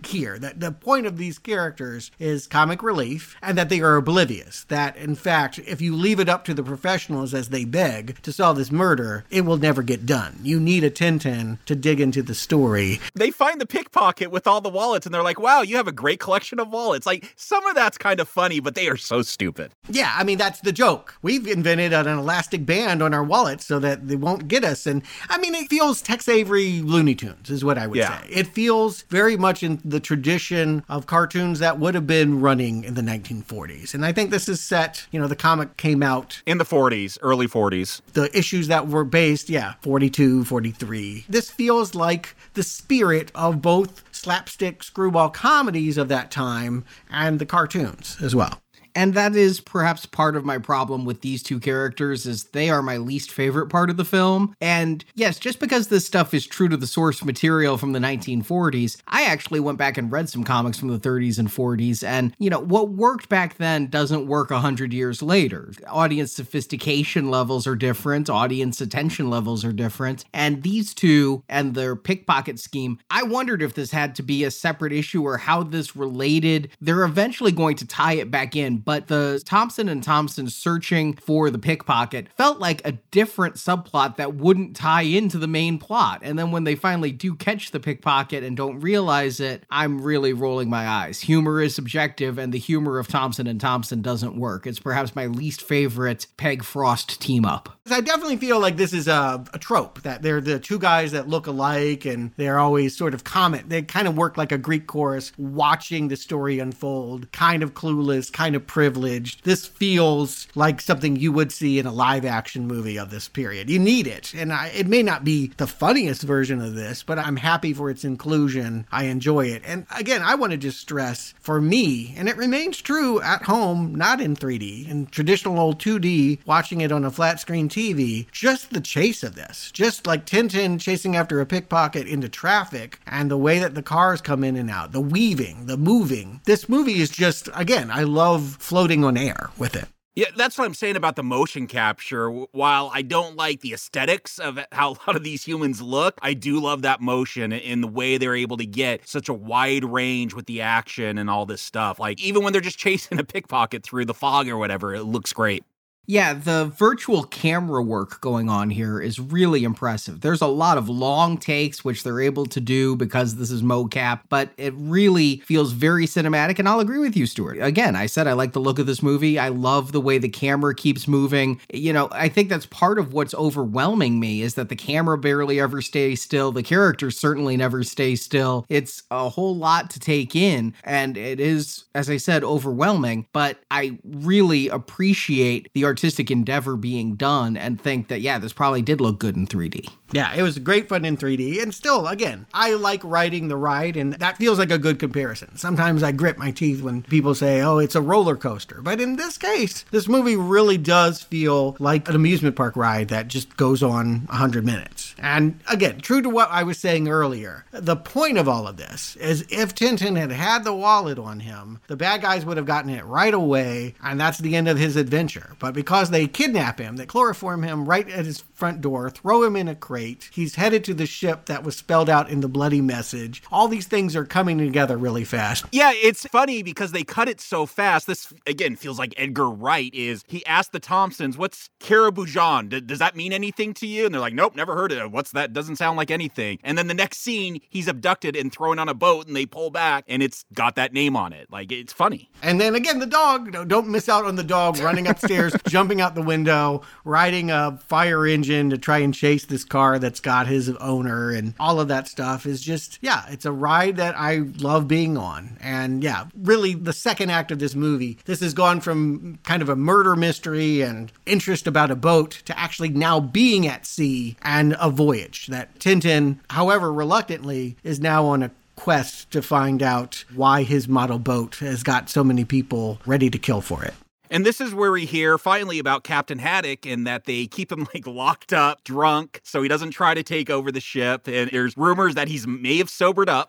here. That the point of these characters is comic relief and that they are oblivious. That, in fact, if you leave it up to the professionals as they beg to solve this murder, it will never get done. You need a Tintin to dig into the story. They find the pickpocket with all the wallets, and they're like, wow, you have a great collection of wallets. Like, some of that's kind of funny, but they are so stupid. Yeah, I mean, that's the joke. We've invented an elastic band on our wallets so that they won't get us. And, I mean, it feels Tex Avery Looney Tunes is what I would say. It feels very much in the tradition of cartoons that would have been running in the 1940s. And I think this is set, the comic came out in the 40s, early 40s. The issues that were based, 42, 43. This feels like the spirit of both slapstick screwball comedies of that time and the cartoons as well. And that is perhaps part of my problem with these two characters, is they are my least favorite part of the film. And yes, just because this stuff is true to the source material from the 1940s, I actually went back and read some comics from the 30s and 40s. And, what worked back then doesn't work 100 years later. Audience sophistication levels are different. Audience attention levels are different. And these two and their pickpocket scheme, I wondered if this had to be a separate issue or how this related. They're eventually going to tie it back in. But the Thompson and Thompson searching for the pickpocket felt like a different subplot that wouldn't tie into the main plot. And then when they finally do catch the pickpocket and don't realize it, I'm really rolling my eyes. Humor is subjective, and the humor of Thompson and Thompson doesn't work. It's perhaps my least favorite Peg Frost team up. I definitely feel like this is a trope, that they're the two guys that look alike and they're always sort of comic. They kind of work like a Greek chorus, watching the story unfold, kind of clueless, kind of privileged. This feels like something you would see in a live action movie of this period. You need it. And it may not be the funniest version of this, but I'm happy for its inclusion. I enjoy it. And again, I want to just stress, for me, and it remains true at home, not in 3D, in traditional old 2D, watching it on a flat screen TV, just the chase of this. Just like Tintin chasing after a pickpocket into traffic, and the way that the cars come in and out, the weaving, the moving. This movie is just, again, I love floating on air with it. Yeah, that's what I'm saying about the motion capture. While I don't like the aesthetics of how a lot of these humans look, I do love that motion in the way they're able to get such a wide range with the action and all this stuff. Like, even when they're just chasing a pickpocket through the fog or whatever, it looks great. Yeah, the virtual camera work going on here is really impressive. There's a lot of long takes, which they're able to do because this is mocap, but it really feels very cinematic, and I'll agree with you, Stuart. Again, I said I like the look of this movie. I love the way the camera keeps moving. I think that's part of what's overwhelming me, is that the camera barely ever stays still. The characters certainly never stay still. It's a whole lot to take in, and it is, as I said, overwhelming, but I really appreciate the artistic endeavor being done and think that, this probably did look good in 3D. Yeah, it was great fun in 3D. And still, again, I like riding the ride, and that feels like a good comparison. Sometimes I grit my teeth when people say, oh, it's a roller coaster. But in this case, this movie really does feel like an amusement park ride that just goes on 100 minutes. And again, true to what I was saying earlier, the point of all of this is if Tintin had had the wallet on him, the bad guys would have gotten it right away, and that's the end of his adventure. But because they kidnap him, they chloroform him right at his front door, throw him in a crate, he's headed to the ship that was spelled out in the bloody message. All these things are coming together really fast. Yeah, it's funny because they cut it so fast. This, again, feels like Edgar Wright. He asked the Thompsons, what's Carabujan? Does that mean anything to you? And they're like, nope, never heard of it. What's that? Doesn't sound like anything. And then the next scene, he's abducted and thrown on a boat, and they pull back, and it's got that name on it. Like, it's funny. And then again, the dog, don't miss out on the dog running upstairs, jumping out the window, riding a fire engine to try and chase this car that's got his owner, and all of that stuff is just, it's a ride that I love being on. And really the second act of this movie, this has gone from kind of a murder mystery and interest about a boat to actually now being at sea and a voyage that Tintin, however reluctantly, is now on a quest to find out why his model boat has got so many people ready to kill for it. And this is where we hear finally about Captain Haddock and that they keep him locked up, drunk, so he doesn't try to take over the ship. And there's rumors that he's may have sobered up.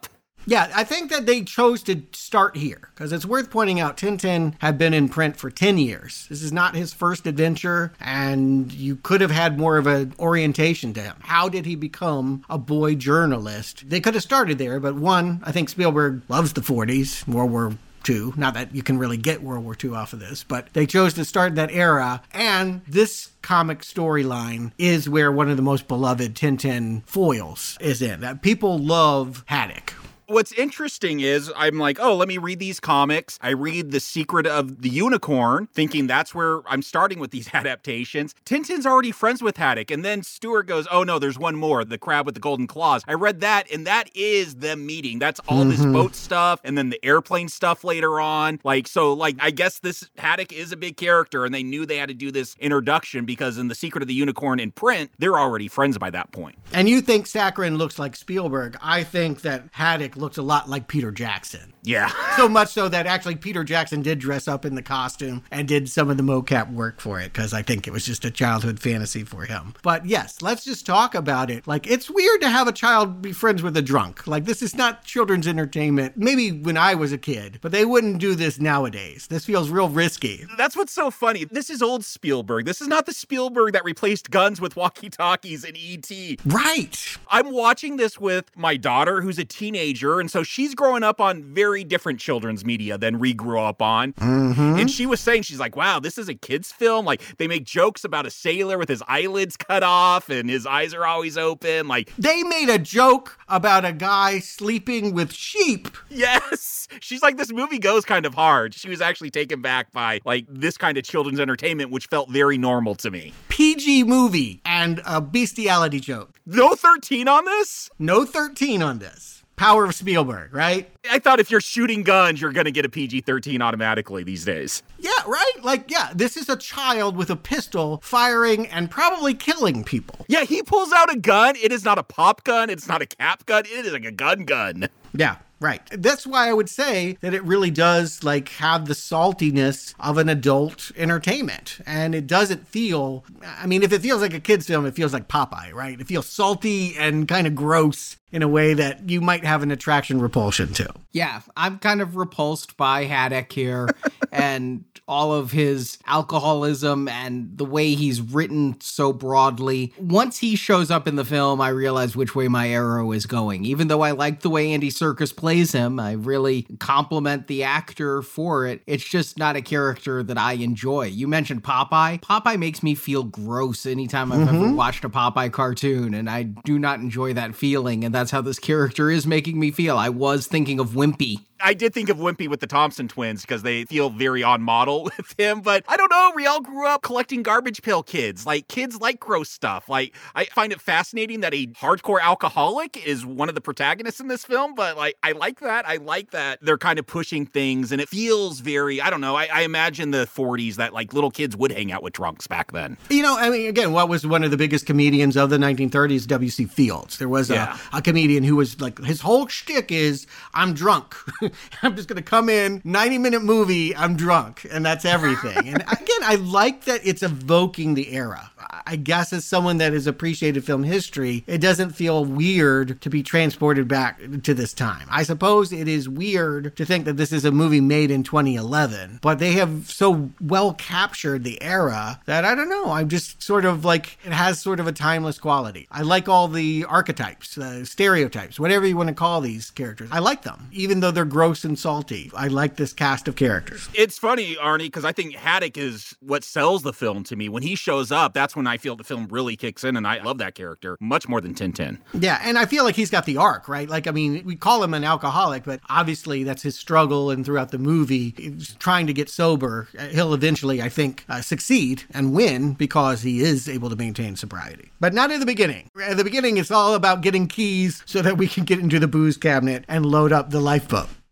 Yeah, I think that they chose to start here because it's worth pointing out Tintin had been in print for 10 years. This is not his first adventure, and you could have had more of an orientation to him. How did he become a boy journalist? They could have started there, but one, I think Spielberg loves the 40s, World War II. Not that you can really get World War II off of this, but they chose to start that era, and this comic storyline is where one of the most beloved Tintin foils is in. That people love Haddock. What's interesting is I'm like, oh, let me read these comics. I read The Secret of the Unicorn, thinking that's where I'm starting with these adaptations. Tintin's already friends with Haddock. And then Stewart goes, oh, no, there's one more, The Crab with the Golden Claws. I read that, and that is them meeting. That's all this boat stuff, and then the airplane stuff later on. I guess this Haddock is a big character, and they knew they had to do this introduction because in The Secret of the Unicorn in print, they're already friends by that point. And you think Saccharin looks like Spielberg. I think that Haddock looks a lot like Peter Jackson. Yeah. So much so that actually Peter Jackson did dress up in the costume and did some of the mocap work for it because I think it was just a childhood fantasy for him. But yes, let's just talk about it. It's weird to have a child be friends with a drunk. This is not children's entertainment. Maybe when I was a kid, but they wouldn't do this nowadays. This feels real risky. That's what's so funny. This is old Spielberg. This is not the Spielberg that replaced guns with walkie-talkies in E.T. Right. I'm watching this with my daughter who's a teenager, and so she's growing up on very different children's media than we grew up on. And she was saying, she's like, wow, this is a kid's film. They make jokes about a sailor with his eyelids cut off and his eyes are always open. They made a joke about a guy sleeping with sheep. Yes. She's like, this movie goes kind of hard. She was actually taken back by this kind of children's entertainment, which felt very normal to me. PG movie and a bestiality joke. No 13 on this? No 13 on this. Power of Spielberg, right? I thought if you're shooting guns, you're going to get a PG-13 automatically these days. Yeah, right? This is a child with a pistol firing and probably killing people. Yeah, he pulls out a gun. It is not a pop gun. It's not a cap gun. It is like a gun. Yeah. Right. That's why I would say that it really does have the saltiness of an adult entertainment. And it doesn't feel, if it feels like a kid's film, it feels like Popeye, right? It feels salty and kind of gross in a way that you might have an attraction repulsion to. Yeah, I'm kind of repulsed by Haddock here and all of his alcoholism and the way he's written so broadly. Once he shows up in the film, I realize which way my arrow is going. Even though I like the way Andy Serkis plays him, I really compliment the actor for it. It's just not a character that I enjoy. You mentioned Popeye. Popeye makes me feel gross anytime I've ever watched a Popeye cartoon, and I do not enjoy that feeling, and that's how this character is making me feel. I was thinking of Wimpy. I did think of Wimpy with the Thompson twins because they feel very on model with him, but I don't know. We all grew up collecting Garbage Pail Kids. Kids like gross stuff. I find it fascinating that a hardcore alcoholic is one of the protagonists in this film, but I like that. I like that they're kind of pushing things, and it feels very, I don't know. I imagine the 40s that little kids would hang out with drunks back then. Again, what was one of the biggest comedians of the 1930s? W.C. Fields. There was a comedian who was his whole shtick is, I'm drunk. I'm just going to come in, 90-minute movie, I'm drunk, and that's everything. And again, I like that it's evoking the era. I guess as someone that has appreciated film history, it doesn't feel weird to be transported back to this time. I suppose it is weird to think that this is a movie made in 2011, but they have so well captured the era that I don't know. I'm just sort of it has sort of a timeless quality. I like all the archetypes, stereotypes, whatever you want to call these characters. I like them, even though they're gross and salty. I like this cast of characters. It's funny, Arnie, because I think Haddock is what sells the film to me. When he shows up, that's when I feel the film really kicks in, and I love that character much more than Tintin. Yeah, and I feel like he's got the arc, right? We call him an alcoholic, but obviously that's his struggle, and throughout the movie, he's trying to get sober. He'll eventually, I think, succeed and win because he is able to maintain sobriety. But not at the beginning. At the beginning, it's all about getting keys so that we can get into the booze cabinet and load up the lifeboat.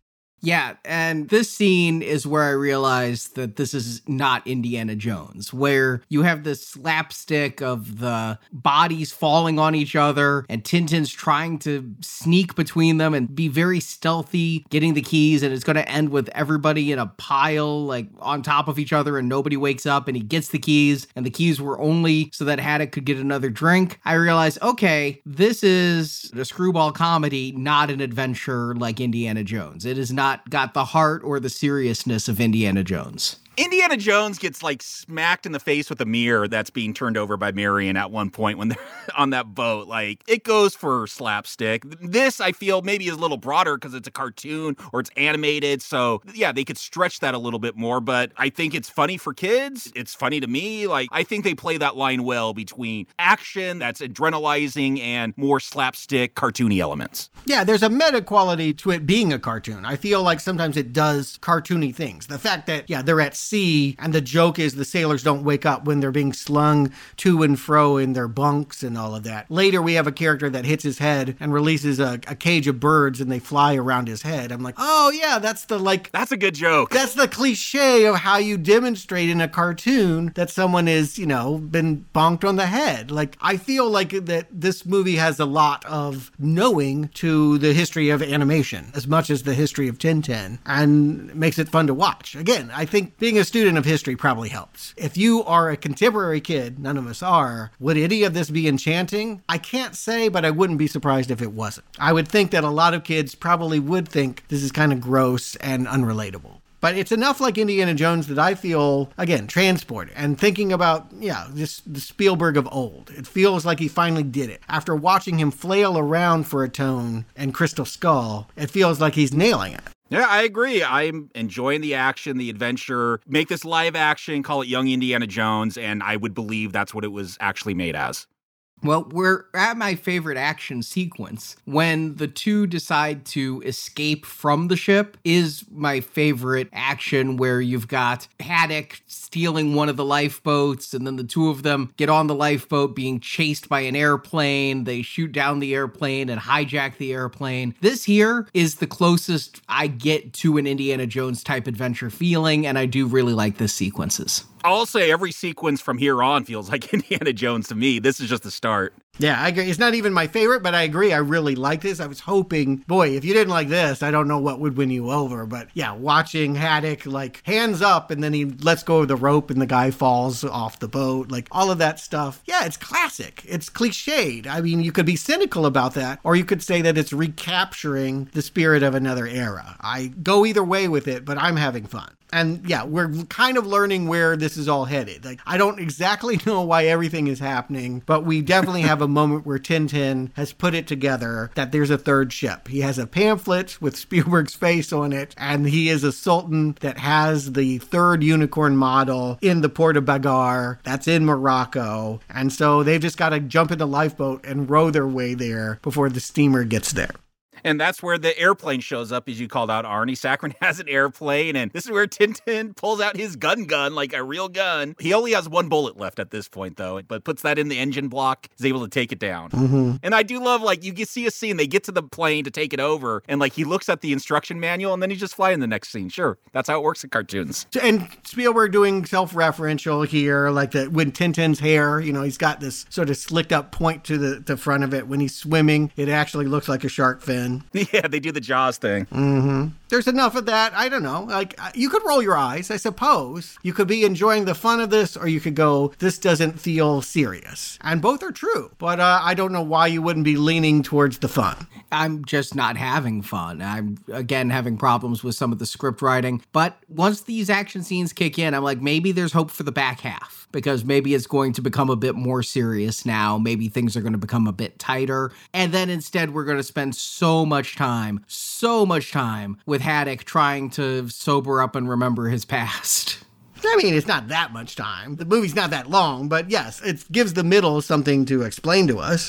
Yeah, and this scene is where I realized that this is not Indiana Jones, where you have this slapstick of the bodies falling on each other, and Tintin's trying to sneak between them and be very stealthy, getting the keys, and it's going to end with everybody in a pile, like, on top of each other, and nobody wakes up, and he gets the keys, and the keys were only so that Haddock could get another drink. I realized, okay, this is a screwball comedy, not an adventure like Indiana Jones. It has not got the heart or the seriousness of Indiana Jones. Indiana Jones gets like smacked in the face with a mirror that's being turned over by Marion at one point when they're on that boat. Like, it goes for slapstick. This, I feel, maybe is a little broader because it's a cartoon or it's animated. So, yeah, they could stretch that a little bit more. But I think it's funny for kids. It's funny to me. Like, I think they play that line well between action that's adrenalizing and more slapstick, cartoony elements. Yeah, there's a meta quality to it being a cartoon. I feel like sometimes it does cartoony things. The fact that, yeah, they're at sea and the joke is the sailors don't wake up when they're being slung to and fro in their bunks and all of that. Later, we have a character that hits his head and releases a cage of birds and they fly around his head. I'm like, oh yeah, that's a good joke. That's the cliche of how you demonstrate in a cartoon that someone is, been bonked on the head. Like, I feel like that this movie has a lot of knowing to the history of animation as much as the history of Tintin and makes it fun to watch. Again, I think being a student of history probably helps. If you are a contemporary kid, none of us are, would any of this be enchanting? I can't say, but I wouldn't be surprised if it wasn't. I would think that a lot of kids probably would think this is kind of gross and unrelatable. But it's enough like Indiana Jones that I feel, again, transported and thinking about, just the Spielberg of old. It feels like he finally did it. After watching him flail around for a tone in Crystal Skull, it feels like he's nailing it. Yeah, I agree. I'm enjoying the action, the adventure. Make this live action, call it Young Indiana Jones, and I would believe that's what it was actually made as. Well, we're at my favorite action sequence. When the two decide to escape from the ship is my favorite action, where you've got Haddock stealing one of the lifeboats, and then the two of them get on the lifeboat being chased by an airplane. They shoot down the airplane and hijack the airplane. This here is the closest I get to an Indiana Jones type adventure feeling, and I do really like the sequences. I'll say every sequence from here on feels like Indiana Jones to me. This is just the start. Yeah, I agree. It's not even my favorite, but I agree. I really like this. I was hoping, boy, if you didn't like this, I don't know what would win you over. But yeah, watching Haddock, like, hands up, and then he lets go of the rope and the guy falls off the boat, like, all of that stuff. Yeah, it's classic. It's cliched. I mean, you could be cynical about that, or you could say that it's recapturing the spirit of another era. I go either way with it, but I'm having fun. And yeah, we're kind of learning where this is all headed. Like, I don't exactly know why everything is happening, but we definitely have a moment where Tintin has put it together that there's a third ship. He has a pamphlet with Spielberg's face on it, and he is a sultan that has the third unicorn model in the port of Bagar. That's in Morocco. And so they've just got to jump in the lifeboat and row their way there before the steamer gets there. And that's where the airplane shows up, as you called out, Arnie. Saccharin has an airplane, and this is where Tintin pulls out his gun, like a real gun. He only has one bullet left at this point, though, but puts that in the engine block, is able to take it down. Mm-hmm. And I do love, like, you see a scene, they get to the plane to take it over, and, like, he looks at the instruction manual, and then he's just flying the next scene. Sure, that's how it works in cartoons. And Spielberg doing self-referential here, like that when Tintin's hair, he's got this sort of slicked up point to the front of it. When he's swimming, it actually looks like a shark fin. Yeah, they do the Jaws thing. Mm-hmm. There's enough of that. I don't know. Like, you could roll your eyes, I suppose. You could be enjoying the fun of this, or you could go, this doesn't feel serious. And both are true. But I don't know why you wouldn't be leaning towards the fun. I'm just not having fun. I'm, again, having problems with some of the script writing. But once these action scenes kick in, I'm like, maybe there's hope for the back half. Because maybe it's going to become a bit more serious now. Maybe things are going to become a bit tighter. And then instead, we're going to spend so much time with Haddock trying to sober up and remember his past. I mean, it's not that much time. The movie's not that long, but yes, it gives the middle something to explain to us.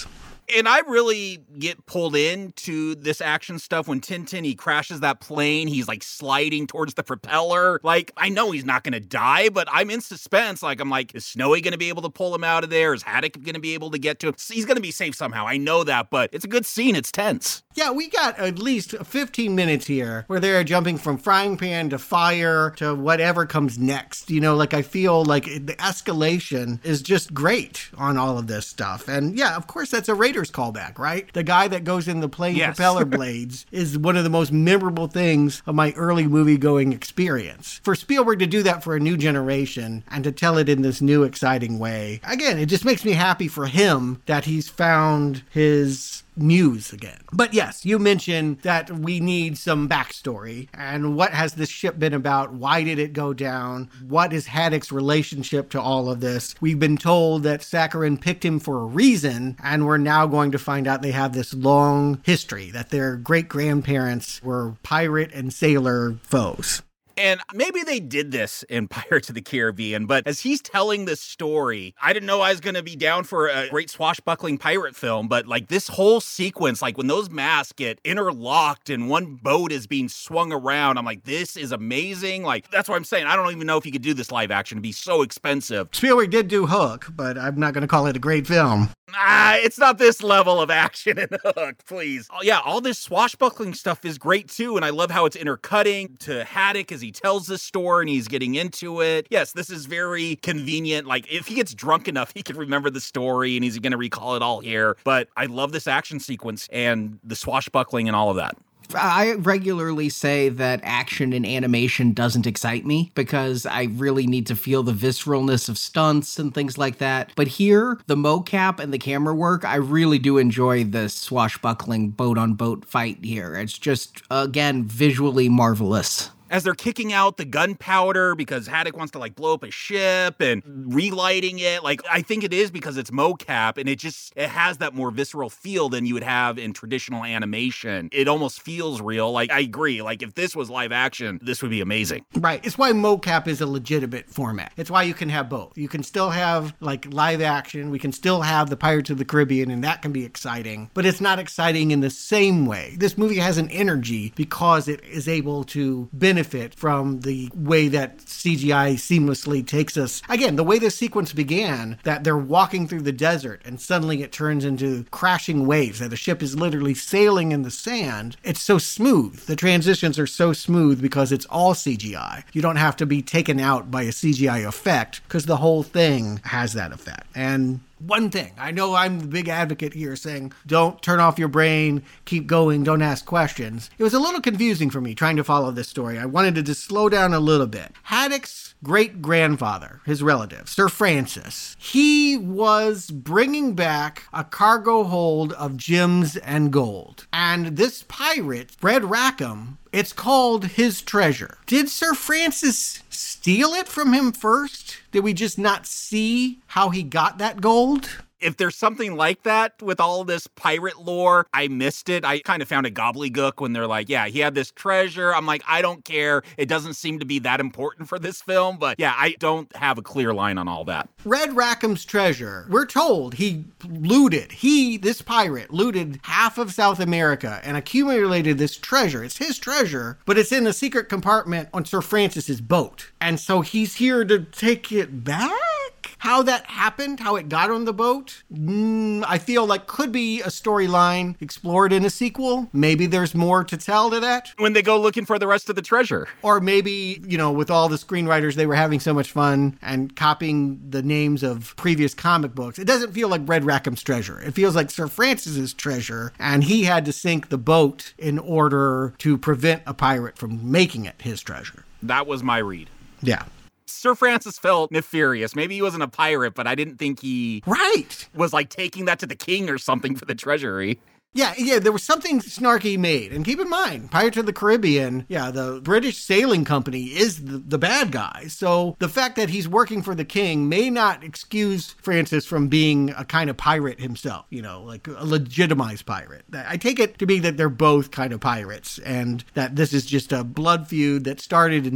And I really get pulled into this action stuff when Tintin, he crashes that plane. He's like sliding towards the propeller. Like, I know he's not going to die, but I'm in suspense. Like, I'm like, is Snowy going to be able to pull him out of there? Is Haddock going to be able to get to him? He's going to be safe somehow. I know that, but it's a good scene. It's tense. Yeah, we got at least 15 minutes here where they're jumping from frying pan to fire to whatever comes next. You know, like I feel like the escalation is just great on all of this stuff. And yeah, of course, that's a Raiders callback, right? The guy that goes in the plane propeller blades is one of the most memorable things of my early movie-going experience. For Spielberg to do that for a new generation and to tell it in this new, exciting way, again, it just makes me happy for him that he's found his muse again. But yes, you mentioned that we need some backstory. And what has this ship been about? Why did it go down? What is Haddock's relationship to all of this? We've been told that Sakharine picked him for a reason, and we're now going to find out they have this long history, that their great-grandparents were pirate and sailor foes. And maybe they did this in Pirates of the Caribbean, but as he's telling this story, I didn't know I was going to be down for a great swashbuckling pirate film, but like this whole sequence, like when those masts get interlocked and one boat is being swung around, I'm like, this is amazing. Like, that's what I'm saying. I don't even know if you could do this live action. It'd be so expensive. Spielberg did do Hook, but I'm not going to call it a great film. It's not this level of action in Hook, please. Oh, yeah, all this swashbuckling stuff is great too, and I love how it's intercutting to Haddock as he tells this story and he's getting into it. Yes, this is very convenient. Like, if he gets drunk enough, he can remember the story and he's going to recall it all here. But I love this action sequence and the swashbuckling and all of that. I regularly say that action in animation doesn't excite me because I really need to feel the visceralness of stunts and things like that. But here, the mocap and the camera work, I really do enjoy the swashbuckling boat-on-boat fight here. It's just, again, visually marvelous. As they're kicking out the gunpowder because Haddock wants to like blow up a ship and relighting it. Like, I think it is because it's mocap and it has that more visceral feel than you would have in traditional animation. It almost feels real. Like, I agree. Like, if this was live action, this would be amazing. Right. It's why mocap is a legitimate format. It's why you can have both. You can still have like live action. We can still have the Pirates of the Caribbean, and that can be exciting, but it's not exciting in the same way. This movie has an energy because it is able to benefit from the way that CGI seamlessly takes us. Again, the way this sequence began, that they're walking through the desert and suddenly it turns into crashing waves, that the ship is literally sailing in the sand. It's so smooth. The transitions are so smooth because it's all CGI. You don't have to be taken out by a CGI effect because the whole thing has that effect. And one thing, I know I'm the big advocate here saying, don't turn off your brain, keep going, don't ask questions. It was a little confusing for me trying to follow this story. I wanted to just slow down a little bit. Haddock's great-grandfather, his relative, Sir Francis, he was bringing back a cargo hold of gems and gold. And this pirate, Fred Rackham, it's called his treasure. Did Sir Francis steal it from him first? Did we just not see how he got that gold? If there's something like that with all this pirate lore, I missed it. I kind of found a gobbledygook when they're like, yeah, he had this treasure. I'm like, I don't care. It doesn't seem to be that important for this film. But yeah, I don't have a clear line on all that. Red Rackham's treasure, we're told he this pirate, looted half of South America and accumulated this treasure. It's his treasure, but it's in a secret compartment on Sir Francis's boat. And so he's here to take it back? How that happened, how it got on the boat, I feel like could be a storyline explored in a sequel. Maybe there's more to tell to that. When they go looking for the rest of the treasure. Or maybe, with all the screenwriters, they were having so much fun and copying the names of previous comic books. It doesn't feel like Red Rackham's treasure. It feels like Sir Francis's treasure, and he had to sink the boat in order to prevent a pirate from making it his treasure. That was my read. Yeah. Sir Francis felt nefarious. Maybe he wasn't a pirate, but I didn't think he was like taking that to the king or something for the treasury. Yeah, there was something snarky made. And keep in mind, Pirates of the Caribbean, the British sailing company is the bad guy. So the fact that he's working for the king may not excuse Francis from being a kind of pirate himself, like a legitimized pirate. I take it to be that they're both kind of pirates and that this is just a blood feud that started in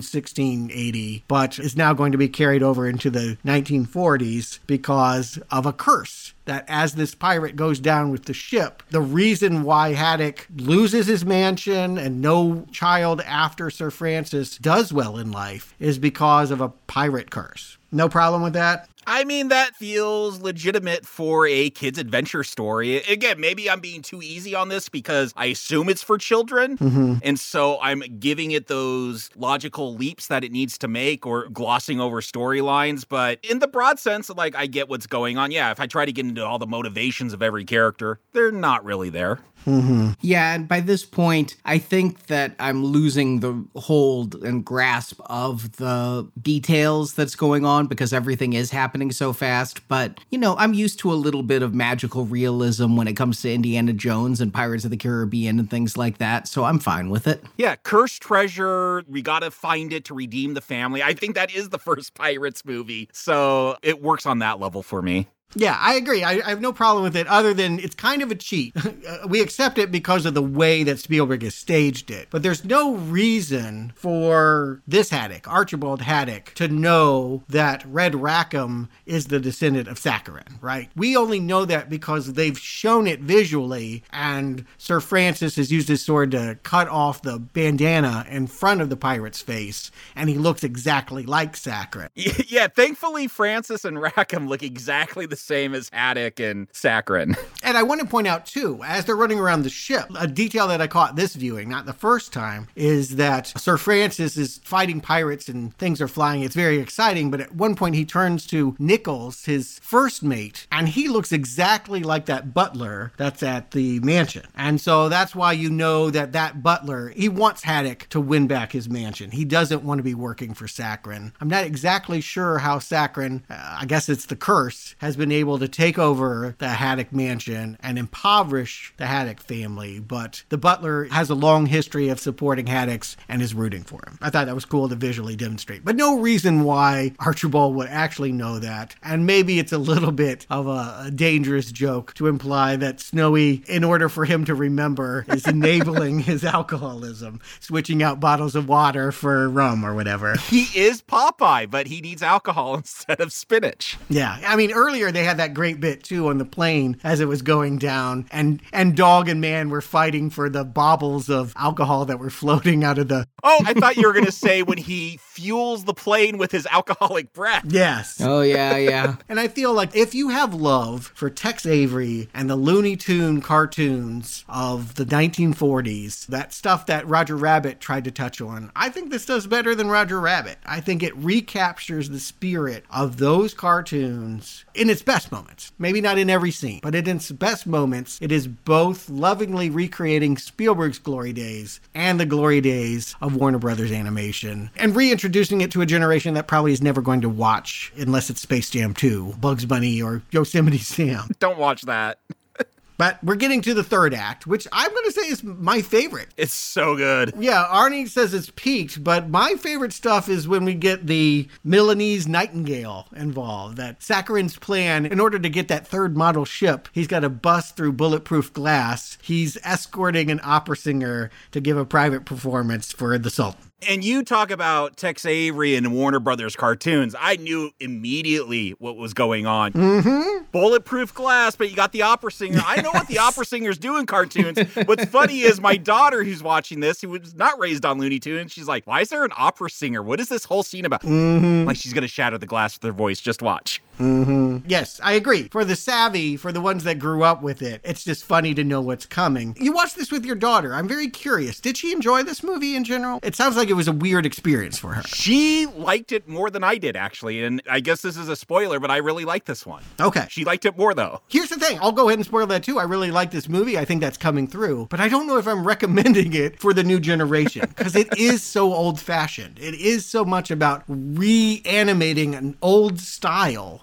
1680, but is now going to be carried over into the 1940s because of a curse. That as this pirate goes down with the ship, the reason why Haddock loses his mansion and no child after Sir Francis does well in life is because of a pirate curse. No problem with that? I mean, that feels legitimate for a kid's adventure story. Again, maybe I'm being too easy on this because I assume it's for children. And so I'm giving it those logical leaps that it needs to make or glossing over storylines. But in the broad sense, like, I get what's going on. Yeah, if I try to get into all the motivations of every character, they're not really there. Yeah, and by this point, I think that I'm losing the hold and grasp of the details that's going on because everything is happening so fast. But, I'm used to a little bit of magical realism when it comes to Indiana Jones and Pirates of the Caribbean and things like that, so I'm fine with it. Yeah, cursed treasure, we gotta find it to redeem the family. I think that is the first Pirates movie, so it works on that level for me. Yeah, I agree. I have no problem with it other than it's kind of a cheat. We accept it because of the way that Spielberg has staged it. But there's no reason for this Haddock, Archibald Haddock, to know that Red Rackham is the descendant of Sakharine, right? We only know that because they've shown it visually and Sir Francis has used his sword to cut off the bandana in front of the pirate's face and he looks exactly like Sakharine. Yeah, thankfully Francis and Rackham look exactly the same as Haddock and Sakharine. And I want to point out, too, as they're running around the ship, a detail that I caught this viewing, not the first time, is that Sir Francis is fighting pirates and things are flying. It's very exciting, but at one point he turns to Nichols, his first mate, and he looks exactly like that butler that's at the mansion. And so that's why you know that butler, he wants Haddock to win back his mansion. He doesn't want to be working for Sakharine. I'm not exactly sure how Sakharine, I guess it's the curse, has been able to take over the Haddock mansion and impoverish the Haddock family, but the butler has a long history of supporting Haddock's and is rooting for him. I thought that was cool to visually demonstrate, but no reason why Archibald would actually know that. And maybe it's a little bit of a dangerous joke to imply that Snowy, in order for him to remember, is enabling his alcoholism, switching out bottles of water for rum or whatever. He is Popeye, but he needs alcohol instead of spinach. Yeah, I mean, earlier they had that great bit too on the plane as it was going down, and dog and man were fighting for the baubles of alcohol that were floating out of the... Oh, I thought you were going to say when he fuels the plane with his alcoholic breath. Yes. Oh, yeah. And I feel like if you have love for Tex Avery and the Looney Tune cartoons of the 1940s, that stuff that Roger Rabbit tried to touch on, I think this does better than Roger Rabbit. I think it recaptures the spirit of those cartoons in its best moments. Maybe not in every scene, but in its best moments, it is both lovingly recreating Spielberg's glory days and the glory days of Warner Brothers Animation, and reintroducing it to a generation that probably is never going to watch, unless it's Space Jam 2, Bugs Bunny, or Yosemite Sam. Don't watch that. But we're getting to the third act, which I'm going to say is my favorite. It's so good. Yeah, Arnie says it's peaked, but my favorite stuff is when we get the Milanese Nightingale involved. That Sakharine's plan, in order to get that third model ship, he's got to bust through bulletproof glass. He's escorting an opera singer to give a private performance for the Sultan. And you talk about Tex Avery and Warner Brothers cartoons. I knew immediately what was going on. Mm-hmm. Bulletproof glass, but you got the opera singer. I know what the opera singers do in cartoons. What's funny is my daughter who's watching this, who was not raised on Looney Tunes, she's like, why is there an opera singer? What is this whole scene about? Mm-hmm. Like she's going to shatter the glass with her voice. Just watch. Mm-hmm. Yes, I agree. For the savvy, for the ones that grew up with it, it's just funny to know what's coming. You watched this with your daughter. I'm very curious. Did she enjoy this movie in general? It sounds like it was a weird experience for her. She liked it more than I did, actually. And I guess this is a spoiler, but I really like this one. Okay. She liked it more, though. Here's the thing. I'll go ahead and spoil that, too. I really like this movie. I think that's coming through. But I don't know if I'm recommending it for the new generation, because it is so old-fashioned. It is so much about reanimating an old style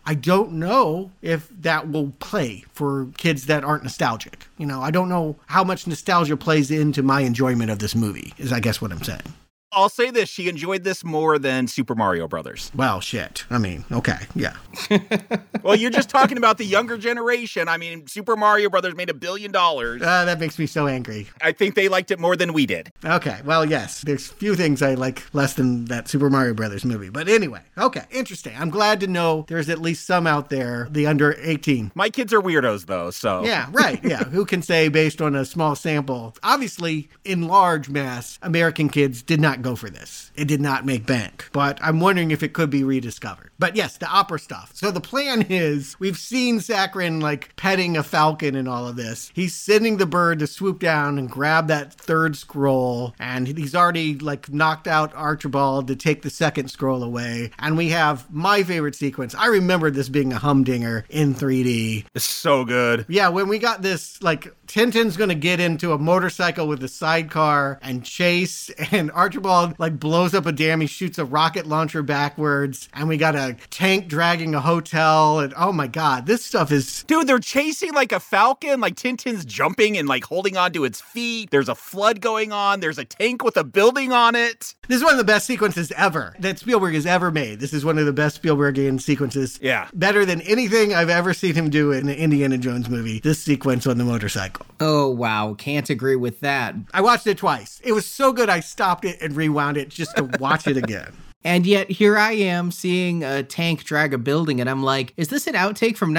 I don't know if that will play for kids that aren't nostalgic. You know, I don't know how much nostalgia plays into my enjoyment of this movie, is I guess what I'm saying. I'll say this, she enjoyed this more than Super Mario Brothers. Well, shit. I mean, okay, yeah. Well, you're just talking about the younger generation. I mean, Super Mario Brothers made $1 billion. That makes me so angry. I think they liked it more than we did. Okay, well, yes. There's few things I like less than that Super Mario Brothers movie. But anyway, okay, interesting. I'm glad to know there's at least some out there, the under 18. My kids are weirdos, though, so. Yeah, right, yeah. Who can say based on a small sample? Obviously, in large mass, American kids did not go for this. It did not make bank. But I'm wondering if it could be rediscovered. But yes, the opera stuff. So the plan is, we've seen Sakharine like petting a falcon and all of this. He's sending the bird to swoop down and grab that third scroll. And he's already like knocked out Archibald to take the second scroll away. And we have my favorite sequence. I remember this being a humdinger in 3D. It's so good. Yeah, when we got this, like, Tintin's gonna get into a motorcycle with a sidecar and chase, and Archibald, like, blows up a dam. He shoots a rocket launcher backwards, and we got a tank dragging a hotel, and oh my god, this stuff is... Dude, they're chasing like a falcon, like Tintin's jumping and like holding onto its feet. There's a flood going on. There's a tank with a building on it. This is one of the best sequences ever that Spielberg has ever made. This is one of the best Spielbergian sequences. Yeah. Better than anything I've ever seen him do in an Indiana Jones movie. This sequence on the motorcycle. Oh, wow. Can't agree with that. I watched it twice. It was so good I stopped it and rewound it just to watch it again. And yet here I am seeing a tank drag a building, and I'm like, is this an outtake from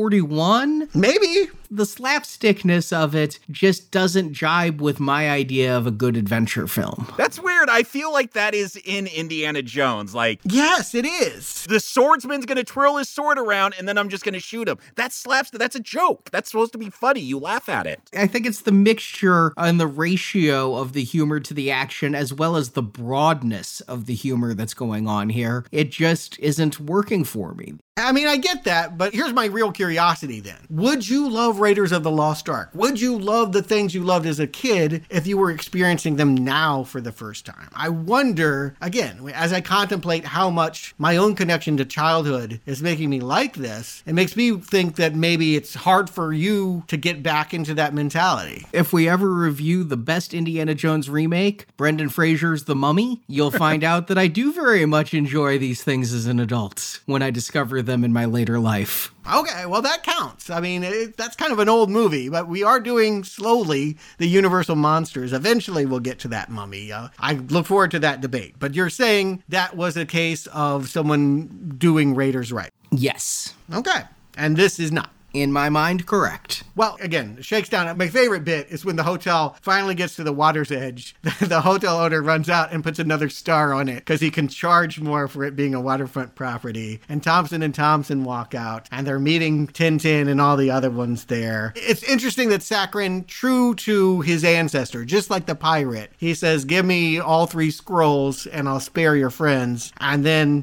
1941? Maybe. The slapstickness of it just doesn't jibe with my idea of a good adventure film. That's weird. I feel like that is in Indiana Jones. Like, yes, it is. The swordsman's going to twirl his sword around and then I'm just going to shoot him. That's slapstick. That's a joke. That's supposed to be funny. You laugh at it. I think it's the mixture and the ratio of the humor to the action, as well as the broadness of the humor that's going on here. It just isn't working for me. I mean, I get that, but here's my real curiosity then. Would you love Raiders of the Lost Ark? Would you love the things you loved as a kid if you were experiencing them now for the first time? I wonder, again, as I contemplate how much my own connection to childhood is making me like this, it makes me think that maybe it's hard for you to get back into that mentality. If we ever review the best Indiana Jones remake, Brendan Fraser's The Mummy, you'll find out that I do very much enjoy these things as an adult when I discover them in my later life. Okay, well, that counts. I mean, that's kind of an old movie, but we are doing slowly the Universal Monsters. Eventually, we'll get to that Mummy. I look forward to that debate. But you're saying that was a case of someone doing Raiders right? Yes. Okay, and this is not. In my mind, correct. Well, again, shakes down. My favorite bit is when the hotel finally gets to the water's edge. The hotel owner runs out and puts another star on it because he can charge more for it being a waterfront property. And Thompson and Thompson walk out, and they're meeting Tintin and all the other ones there. It's interesting that Sakharine, true to his ancestor, just like the pirate, he says, give me all 3 scrolls and I'll spare your friends. And then,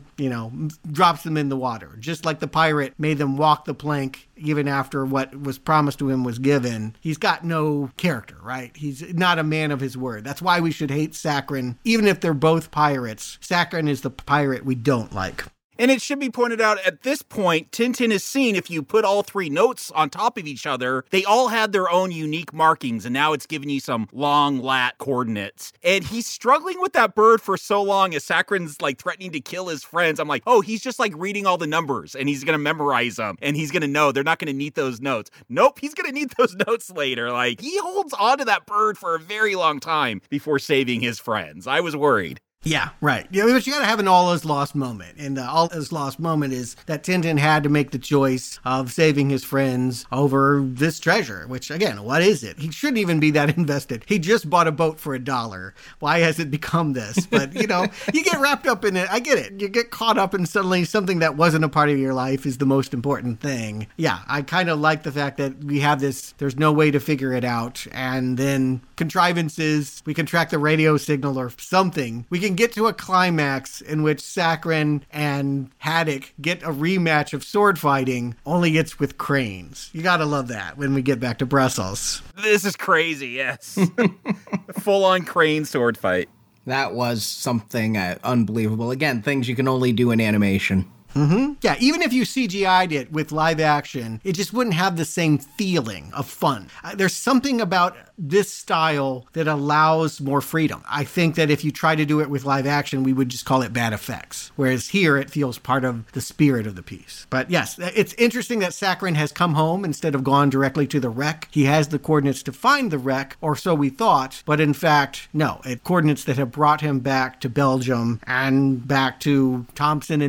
drops them in the water. Just like the pirate made them walk the plank even after what was promised to him was given. He's got no character, right? He's not a man of his word. That's why we should hate Sakharine. Even if they're both pirates, Sakharine is the pirate we don't like. And it should be pointed out at this point, Tintin is seen, if you put all 3 notes on top of each other, they all had their own unique markings, and now it's giving you some long lat coordinates. And he's struggling with that bird for so long as Sakharine's like threatening to kill his friends. I'm like, oh, he's just like reading all the numbers and he's going to memorize them and he's going to know they're not going to need those notes. Nope, he's going to need those notes later. Like, he holds on to that bird for a very long time before saving his friends. I was worried. Yeah, right. Yeah, but you got to have an all is lost moment. And the all is lost moment is that Tintin had to make the choice of saving his friends over this treasure, which, again, what is it? He shouldn't even be that invested. He just bought a boat for $1. Why has it become this? But, you get wrapped up in it. I get it. You get caught up in suddenly something that wasn't a part of your life is the most important thing. Yeah, I kind of like the fact that we have this, there's no way to figure it out. And then contrivances, we can track the radio signal or something. We can get to a climax in which Sakharine and Haddock get a rematch of sword fighting, only it's with cranes. You gotta love that when we get back to Brussels. This is crazy, yes. Full-on crane sword fight. That was something unbelievable. Again, things you can only do in animation. Yeah, even if you CGI'd it with live action, it just wouldn't have the same feeling of fun. There's something about this style that allows more freedom. I think that if you try to do it with live action, we would just call it bad effects. Whereas here, it feels part of the spirit of the piece. But yes, it's interesting that Sakharine has come home instead of gone directly to the wreck. He has the coordinates to find the wreck, or so we thought. But in fact, no. It's coordinates that have brought him back to Belgium and back to Thompson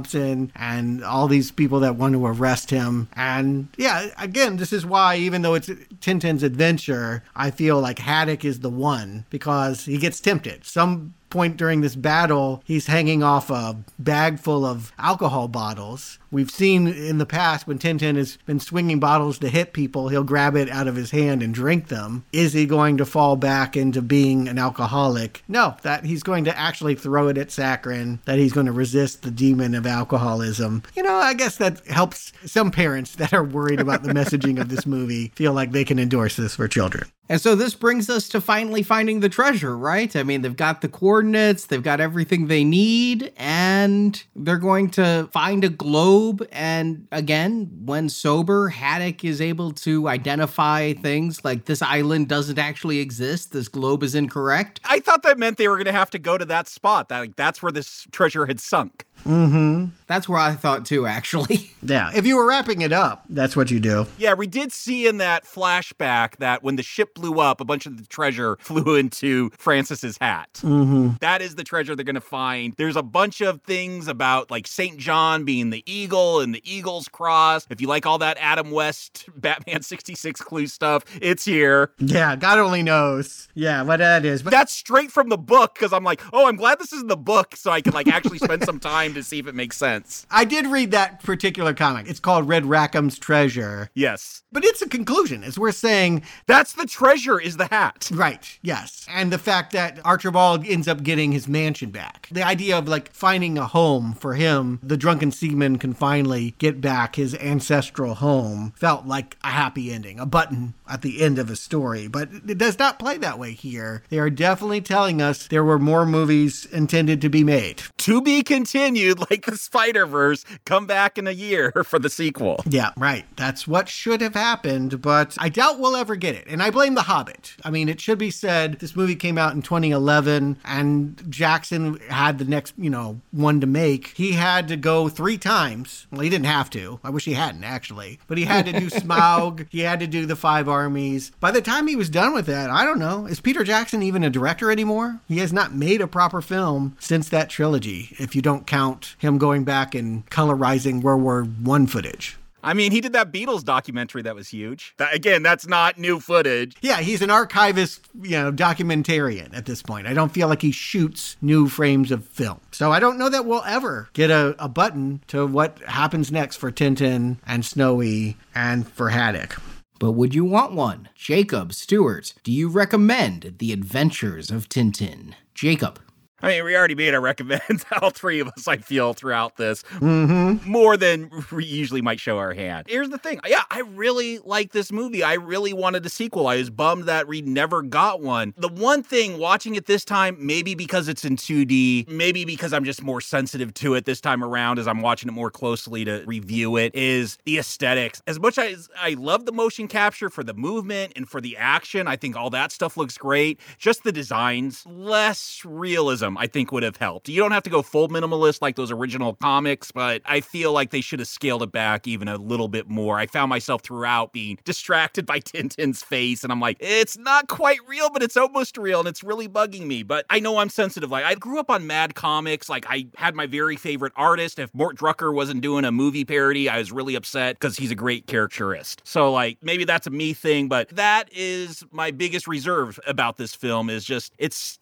and all these people that want to arrest him. And yeah, again, this is why, even though it's Tintin's adventure, I feel like Haddock is the one, because he gets tempted. Some point during this battle, he's hanging off a bag full of alcohol bottles. We've seen in the past when Tintin has been swinging bottles to hit people, he'll grab it out of his hand and drink them. Is he going to fall back into being an alcoholic? No, that he's going to actually throw it at Sakharine, that he's going to resist the demon of alcoholism. You know, I guess that helps some parents that are worried about the messaging of this movie feel like they can endorse this for children. And so this brings us to finally finding the treasure, right? I mean, they've got the coordinates, they've got everything they need, and they're going to find a globe. And again, when sober, Haddock is able to identify things like this island doesn't actually exist. This globe is incorrect. I thought that meant they were going to have to go to that spot. That's where this treasure had sunk. Mm-hmm. That's where I thought too, actually. Yeah, if you were wrapping it up, that's what you do. Yeah, we did see in that flashback that when the ship blew up, a bunch of the treasure flew into Francis's hat. Mm-hmm. That is the treasure they're going to find. There's a bunch of things about like St. John being the eagle and the eagle's cross. If you like all that Adam West Batman 66 clue stuff, it's here. Yeah, God only knows. Yeah, what that is. But that's straight from the book, because I'm like, oh, I'm glad this is in the book so I can like actually spend some time to see if it makes sense. I did read that particular comic. It's called Red Rackham's Treasure. Yes. But it's a conclusion. It's worth saying. That's the treasure, is the hat. Right, yes. And the fact that Archibald ends up getting his mansion back. The idea of like finding a home for him, the drunken seaman can finally get back his ancestral home, felt like a happy ending, a button at the end of a story. But it does not play that way here. They are definitely telling us there were more movies intended to be made. To be continued, like the Spider-Verse, come back in a year for the sequel. Yeah, right. That's what should have happened, but I doubt we'll ever get it. And I blame The Hobbit. I mean, it should be said, this movie came out in 2011, and Jackson had the next, one to make. He had to go 3 times. Well, he didn't have to. I wish he hadn't, actually. But he had to do Smaug. He had to do the 5 armies. By the time he was done with that, I don't know. Is Peter Jackson even a director anymore? He has not made a proper film since that trilogy, if you don't count him going back and colorizing World War I footage. I mean, he did that Beatles documentary that was huge. Again, that's not new footage. Yeah, he's an archivist, documentarian at this point. I don't feel like he shoots new frames of film. So I don't know that we'll ever get a button to what happens next for Tintin and Snowy and for Haddock. But would you want one? Jacob, Stewart, do you recommend The Adventures of Tintin? Jacob. I mean, we already made a recommend, all 3 of us, I feel, throughout this. Mm-hmm. More than we usually might show our hand. Here's the thing. Yeah, I really like this movie. I really wanted a sequel. I was bummed that we never got one. The one thing, watching it this time, maybe because it's in 2D, maybe because I'm just more sensitive to it this time around as I'm watching it more closely to review it, is the aesthetics. As much as I love the motion capture for the movement and for the action, I think all that stuff looks great. Just the designs, less realism, I think would have helped. You don't have to go full minimalist like those original comics, but I feel like they should have scaled it back even a little bit more. I found myself throughout being distracted by Tintin's face, and I'm like, it's not quite real, but it's almost real, and it's really bugging me. But I know I'm sensitive. Like, I grew up on Mad Comics. Like, I had my very favorite artist. If Mort Drucker wasn't doing a movie parody, I was really upset because he's a great caricaturist. So, like, maybe that's a me thing, but that is my biggest reserve about this film is just, it's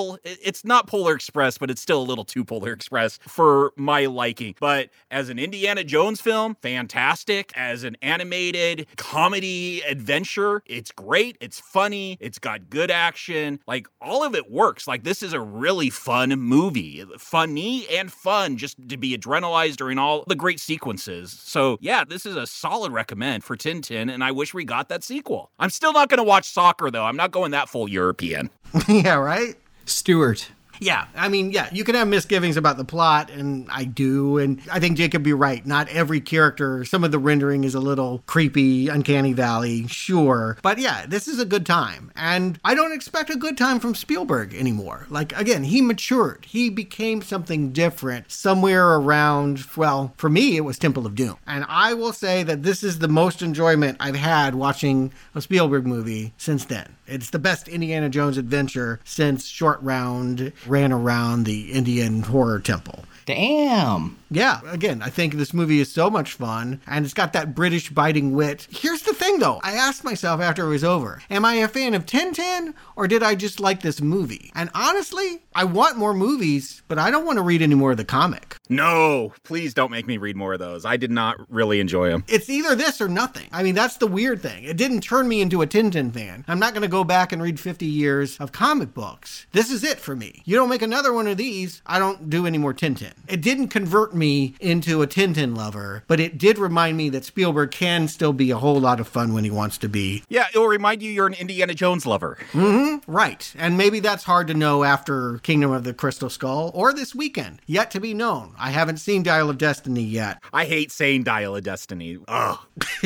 not Polar Express, but it's still a little too Polar Express for my liking. But as an Indiana Jones film, fantastic. As an animated comedy adventure, it's great. It's funny. It's got good action. Like, all of it works. Like, this is a really fun movie. Funny and fun, just to be adrenalized during all the great sequences. So, yeah, this is a solid recommend for Tintin, and I wish we got that sequel. I'm still not going to watch soccer, though. I'm not going that full European. Yeah, right? Stewart. Yeah, I mean, yeah, you can have misgivings about the plot, and I do, and I think Jake would be right. Not every character, some of the rendering is a little creepy, uncanny valley, sure. But yeah, this is a good time, and I don't expect a good time from Spielberg anymore. Like, again, he matured. He became something different somewhere around, well, for me, it was Temple of Doom. And I will say that this is the most enjoyment I've had watching a Spielberg movie since then. It's the best Indiana Jones adventure since Short Round ran around the Indian horror temple. Damn. Yeah, again, I think this movie is so much fun, and it's got that British biting wit. Here's the thing, though. I asked myself after it was over, am I a fan of Tintin, or did I just like this movie? And honestly, I want more movies, but I don't want to read any more of the comic. No, please don't make me read more of those. I did not really enjoy them. It's either this or nothing. I mean, that's the weird thing. It didn't turn me into a Tintin fan. I'm not going to go back and read 50 years of comic books. This is it for me. You don't make another one of these, I don't do any more Tintin. It didn't convert me into a Tintin lover, but it did remind me that Spielberg can still be a whole lot of fun when he wants to be. Yeah, it'll remind you you're an Indiana Jones lover. Mm-hmm, right. And maybe that's hard to know after Kingdom of the Crystal Skull or this weekend. Yet to be known. I haven't seen Dial of Destiny yet. I hate saying Dial of Destiny. Ugh.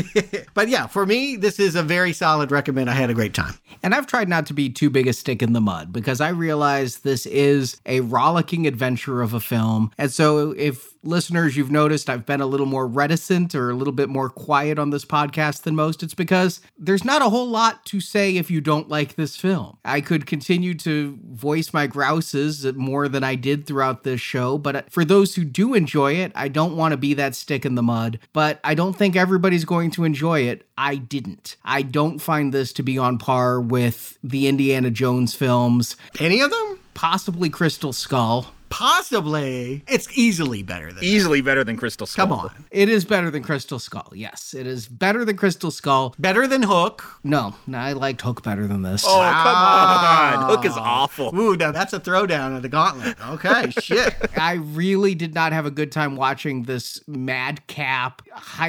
But yeah, for me, this is a very solid recommend. I had a great time. And I've tried not to be too big a stick in the mud because I realize this is a rollicking adventure of a film. And so if listeners, you've noticed I've been a little more reticent or a little bit more quiet on this podcast than most, it's because there's not a whole lot to say if you don't like this film. I could continue to voice my grouses more than I did throughout this show, but for those who do enjoy it, I don't want to be that stick in the mud, but I don't think everybody's going to enjoy it. I didn't. I don't find this to be on par with the Indiana Jones films. Any of them? Possibly Crystal Skull. Possibly. It's easily better than Easily better than Crystal Skull. Come on. It is better than Crystal Skull. Yes, it is better than Crystal Skull. Better than Hook. No, I liked Hook better than this. Oh, come on. Hook is awful. Ooh, now that's a throwdown at the gauntlet. Okay, shit. I really did not have a good time watching this madcap,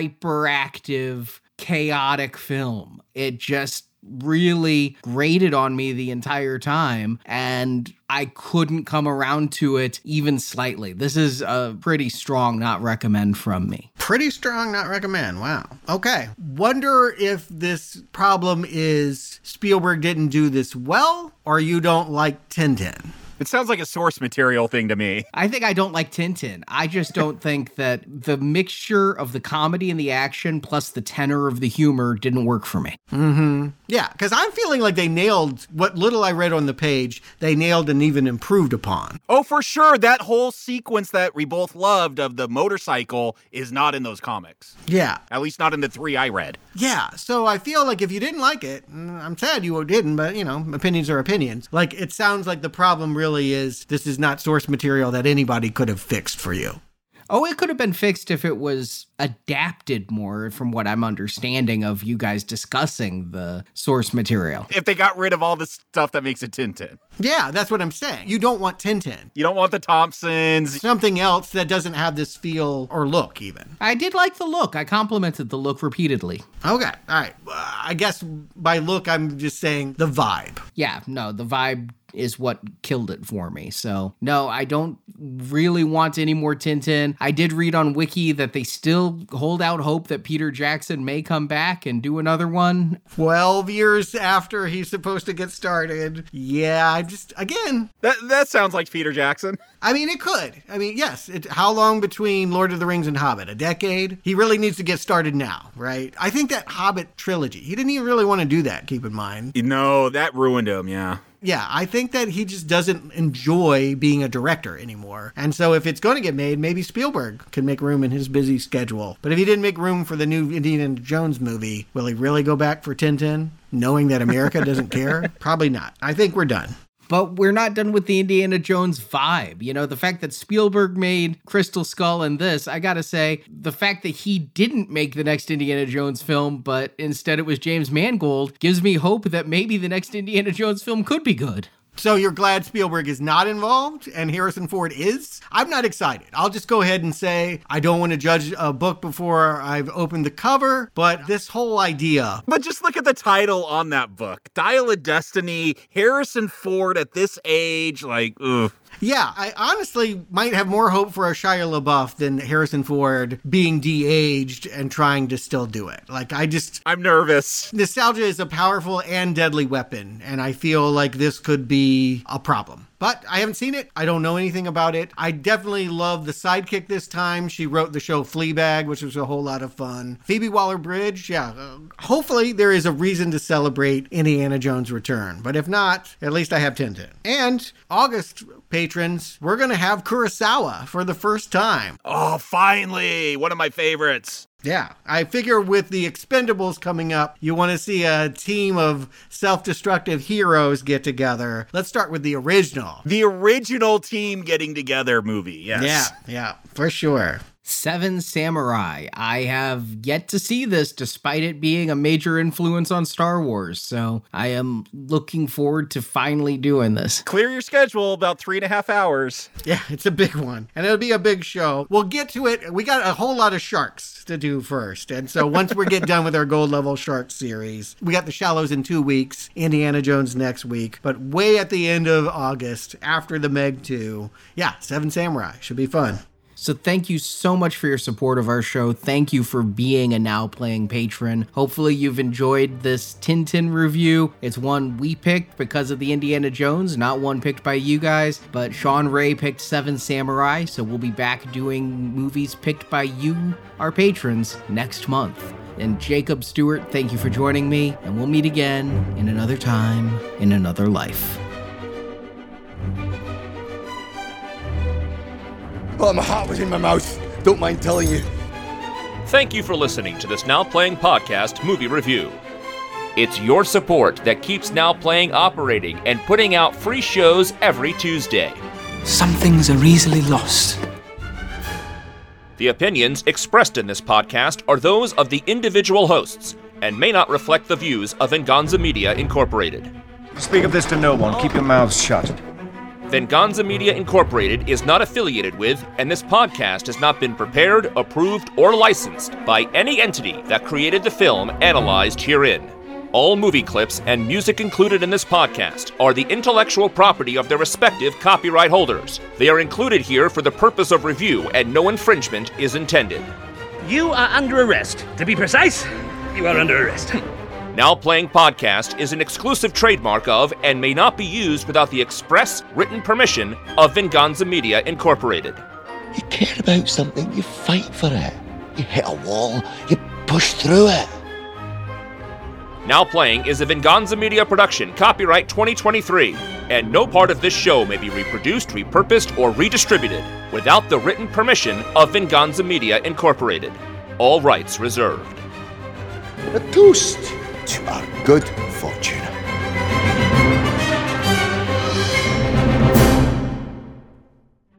hyperactive, chaotic film. It just really grated on me the entire time, and I couldn't come around to it even slightly. This is a pretty strong not recommend from me. Pretty strong not recommend. Wow. Okay. Wonder if this problem is Spielberg didn't do this well, or you don't like Tintin. It sounds like a source material thing to me. I think I don't like Tintin. I just don't think that the mixture of the comedy and the action plus the tenor of the humor didn't work for me. Mm-hmm. Yeah, because I'm feeling like they nailed what little I read on the page, they nailed and even improved upon. Oh, for sure. That whole sequence that we both loved of the motorcycle is not in those comics. Yeah. At least not in the 3 I read. Yeah, so I feel like if you didn't like it, I'm sad you didn't, but, opinions are opinions. Like, it sounds like the problem really is this is not source material that anybody could have fixed for you. Oh, it could have been fixed if it was adapted more, from what I'm understanding of you guys discussing the source material. If they got rid of all the stuff that makes it Tintin. Yeah, that's what I'm saying. You don't want Tintin. You don't want the Thompsons. Something else that doesn't have this feel or look, even. I did like the look. I complimented the look repeatedly. Okay, all right. I guess by look, I'm just saying the vibe. Yeah, no, the vibe is what killed it for me. So, no, I don't really want any more Tintin. I did read on Wiki that they still hold out hope that Peter Jackson may come back and do another one. 12 years after he's supposed to get started. Yeah, again. That sounds like Peter Jackson. I mean, it could. I mean, yes. How long between Lord of the Rings and Hobbit? A decade? He really needs to get started now, right? I think that Hobbit trilogy, he didn't even really want to do that, keep in mind. No, that ruined him, yeah. Yeah, I think that he just doesn't enjoy being a director anymore. And so if it's going to get made, maybe Spielberg can make room in his busy schedule. But if he didn't make room for the new Indiana Jones movie, will he really go back for Tintin, knowing that America doesn't care? Probably not. I think we're done. But we're not done with the Indiana Jones vibe. The fact that Spielberg made Crystal Skull and this, I gotta say, the fact that he didn't make the next Indiana Jones film, but instead it was James Mangold, gives me hope that maybe the next Indiana Jones film could be good. So you're glad Spielberg is not involved and Harrison Ford is? I'm not excited. I'll just go ahead and say I don't want to judge a book before I've opened the cover, but this whole idea. But just look at the title on that book. Dial of Destiny, Harrison Ford at this age, ugh. Yeah, I honestly might have more hope for a Shia LaBeouf than Harrison Ford being de-aged and trying to still do it. I'm nervous. Nostalgia is a powerful and deadly weapon, and I feel like this could be a problem. But I haven't seen it. I don't know anything about it. I definitely love the sidekick this time. She wrote the show Fleabag, which was a whole lot of fun. Phoebe Waller-Bridge, hopefully there is a reason to celebrate Indiana Jones' return. But if not, at least I have Tintin. And August patrons, we're going to have Kurosawa for the first time. Oh, finally! One of my favorites. Yeah, I figure with the Expendables coming up, you want to see a team of self-destructive heroes get together. Let's start with the original. The original team getting together movie, yes. Yeah, for sure. Seven Samurai. I have yet to see this despite it being a major influence on Star Wars, so I am looking forward to finally doing this. Clear your schedule, about 3.5 hours. Yeah, it's a big one, and it'll be a big show. We'll get to it. We got a whole lot of sharks to do first, and so once we get done with our Gold Level Shark series, we got The Shallows in 2 weeks, Indiana Jones next week, but way at the end of August, after the Meg 2, Seven Samurai. Should be fun. So thank you so much for your support of our show. Thank you for being a Now Playing patron. Hopefully you've enjoyed this Tintin review. It's one we picked because of the Indiana Jones, not one picked by you guys, but Sean Ray picked Seven Samurai, so we'll be back doing movies picked by you, our patrons, next month. And Jacob Stewart, thank you for joining me, and we'll meet again in another time, in another life. Well, my heart was in my mouth. Don't mind telling you. Thank you for listening to this Now Playing Podcast movie review. It's your support that keeps Now Playing operating and putting out free shows every Tuesday. Some things are easily lost. The opinions expressed in this podcast are those of the individual hosts and may not reflect the views of Venganza Media Incorporated. Speak of this to no one. Keep your mouths shut. Venganza Media Incorporated is not affiliated with, and this podcast has not been prepared, approved, or licensed by any entity that created the film analyzed herein. All movie clips and music included in this podcast are the intellectual property of their respective copyright holders. They are included here for the purpose of review, and no infringement is intended. You are under arrest. To be precise, you are under arrest. Now Playing Podcast is an exclusive trademark of and may not be used without the express written permission of Venganza Media Incorporated. You care about something, you fight for it. You hit a wall, you push through it. Now Playing is a Venganza Media production, copyright 2023, and no part of this show may be reproduced, repurposed, or redistributed without the written permission of Venganza Media Incorporated. All rights reserved. A toast to our good fortune.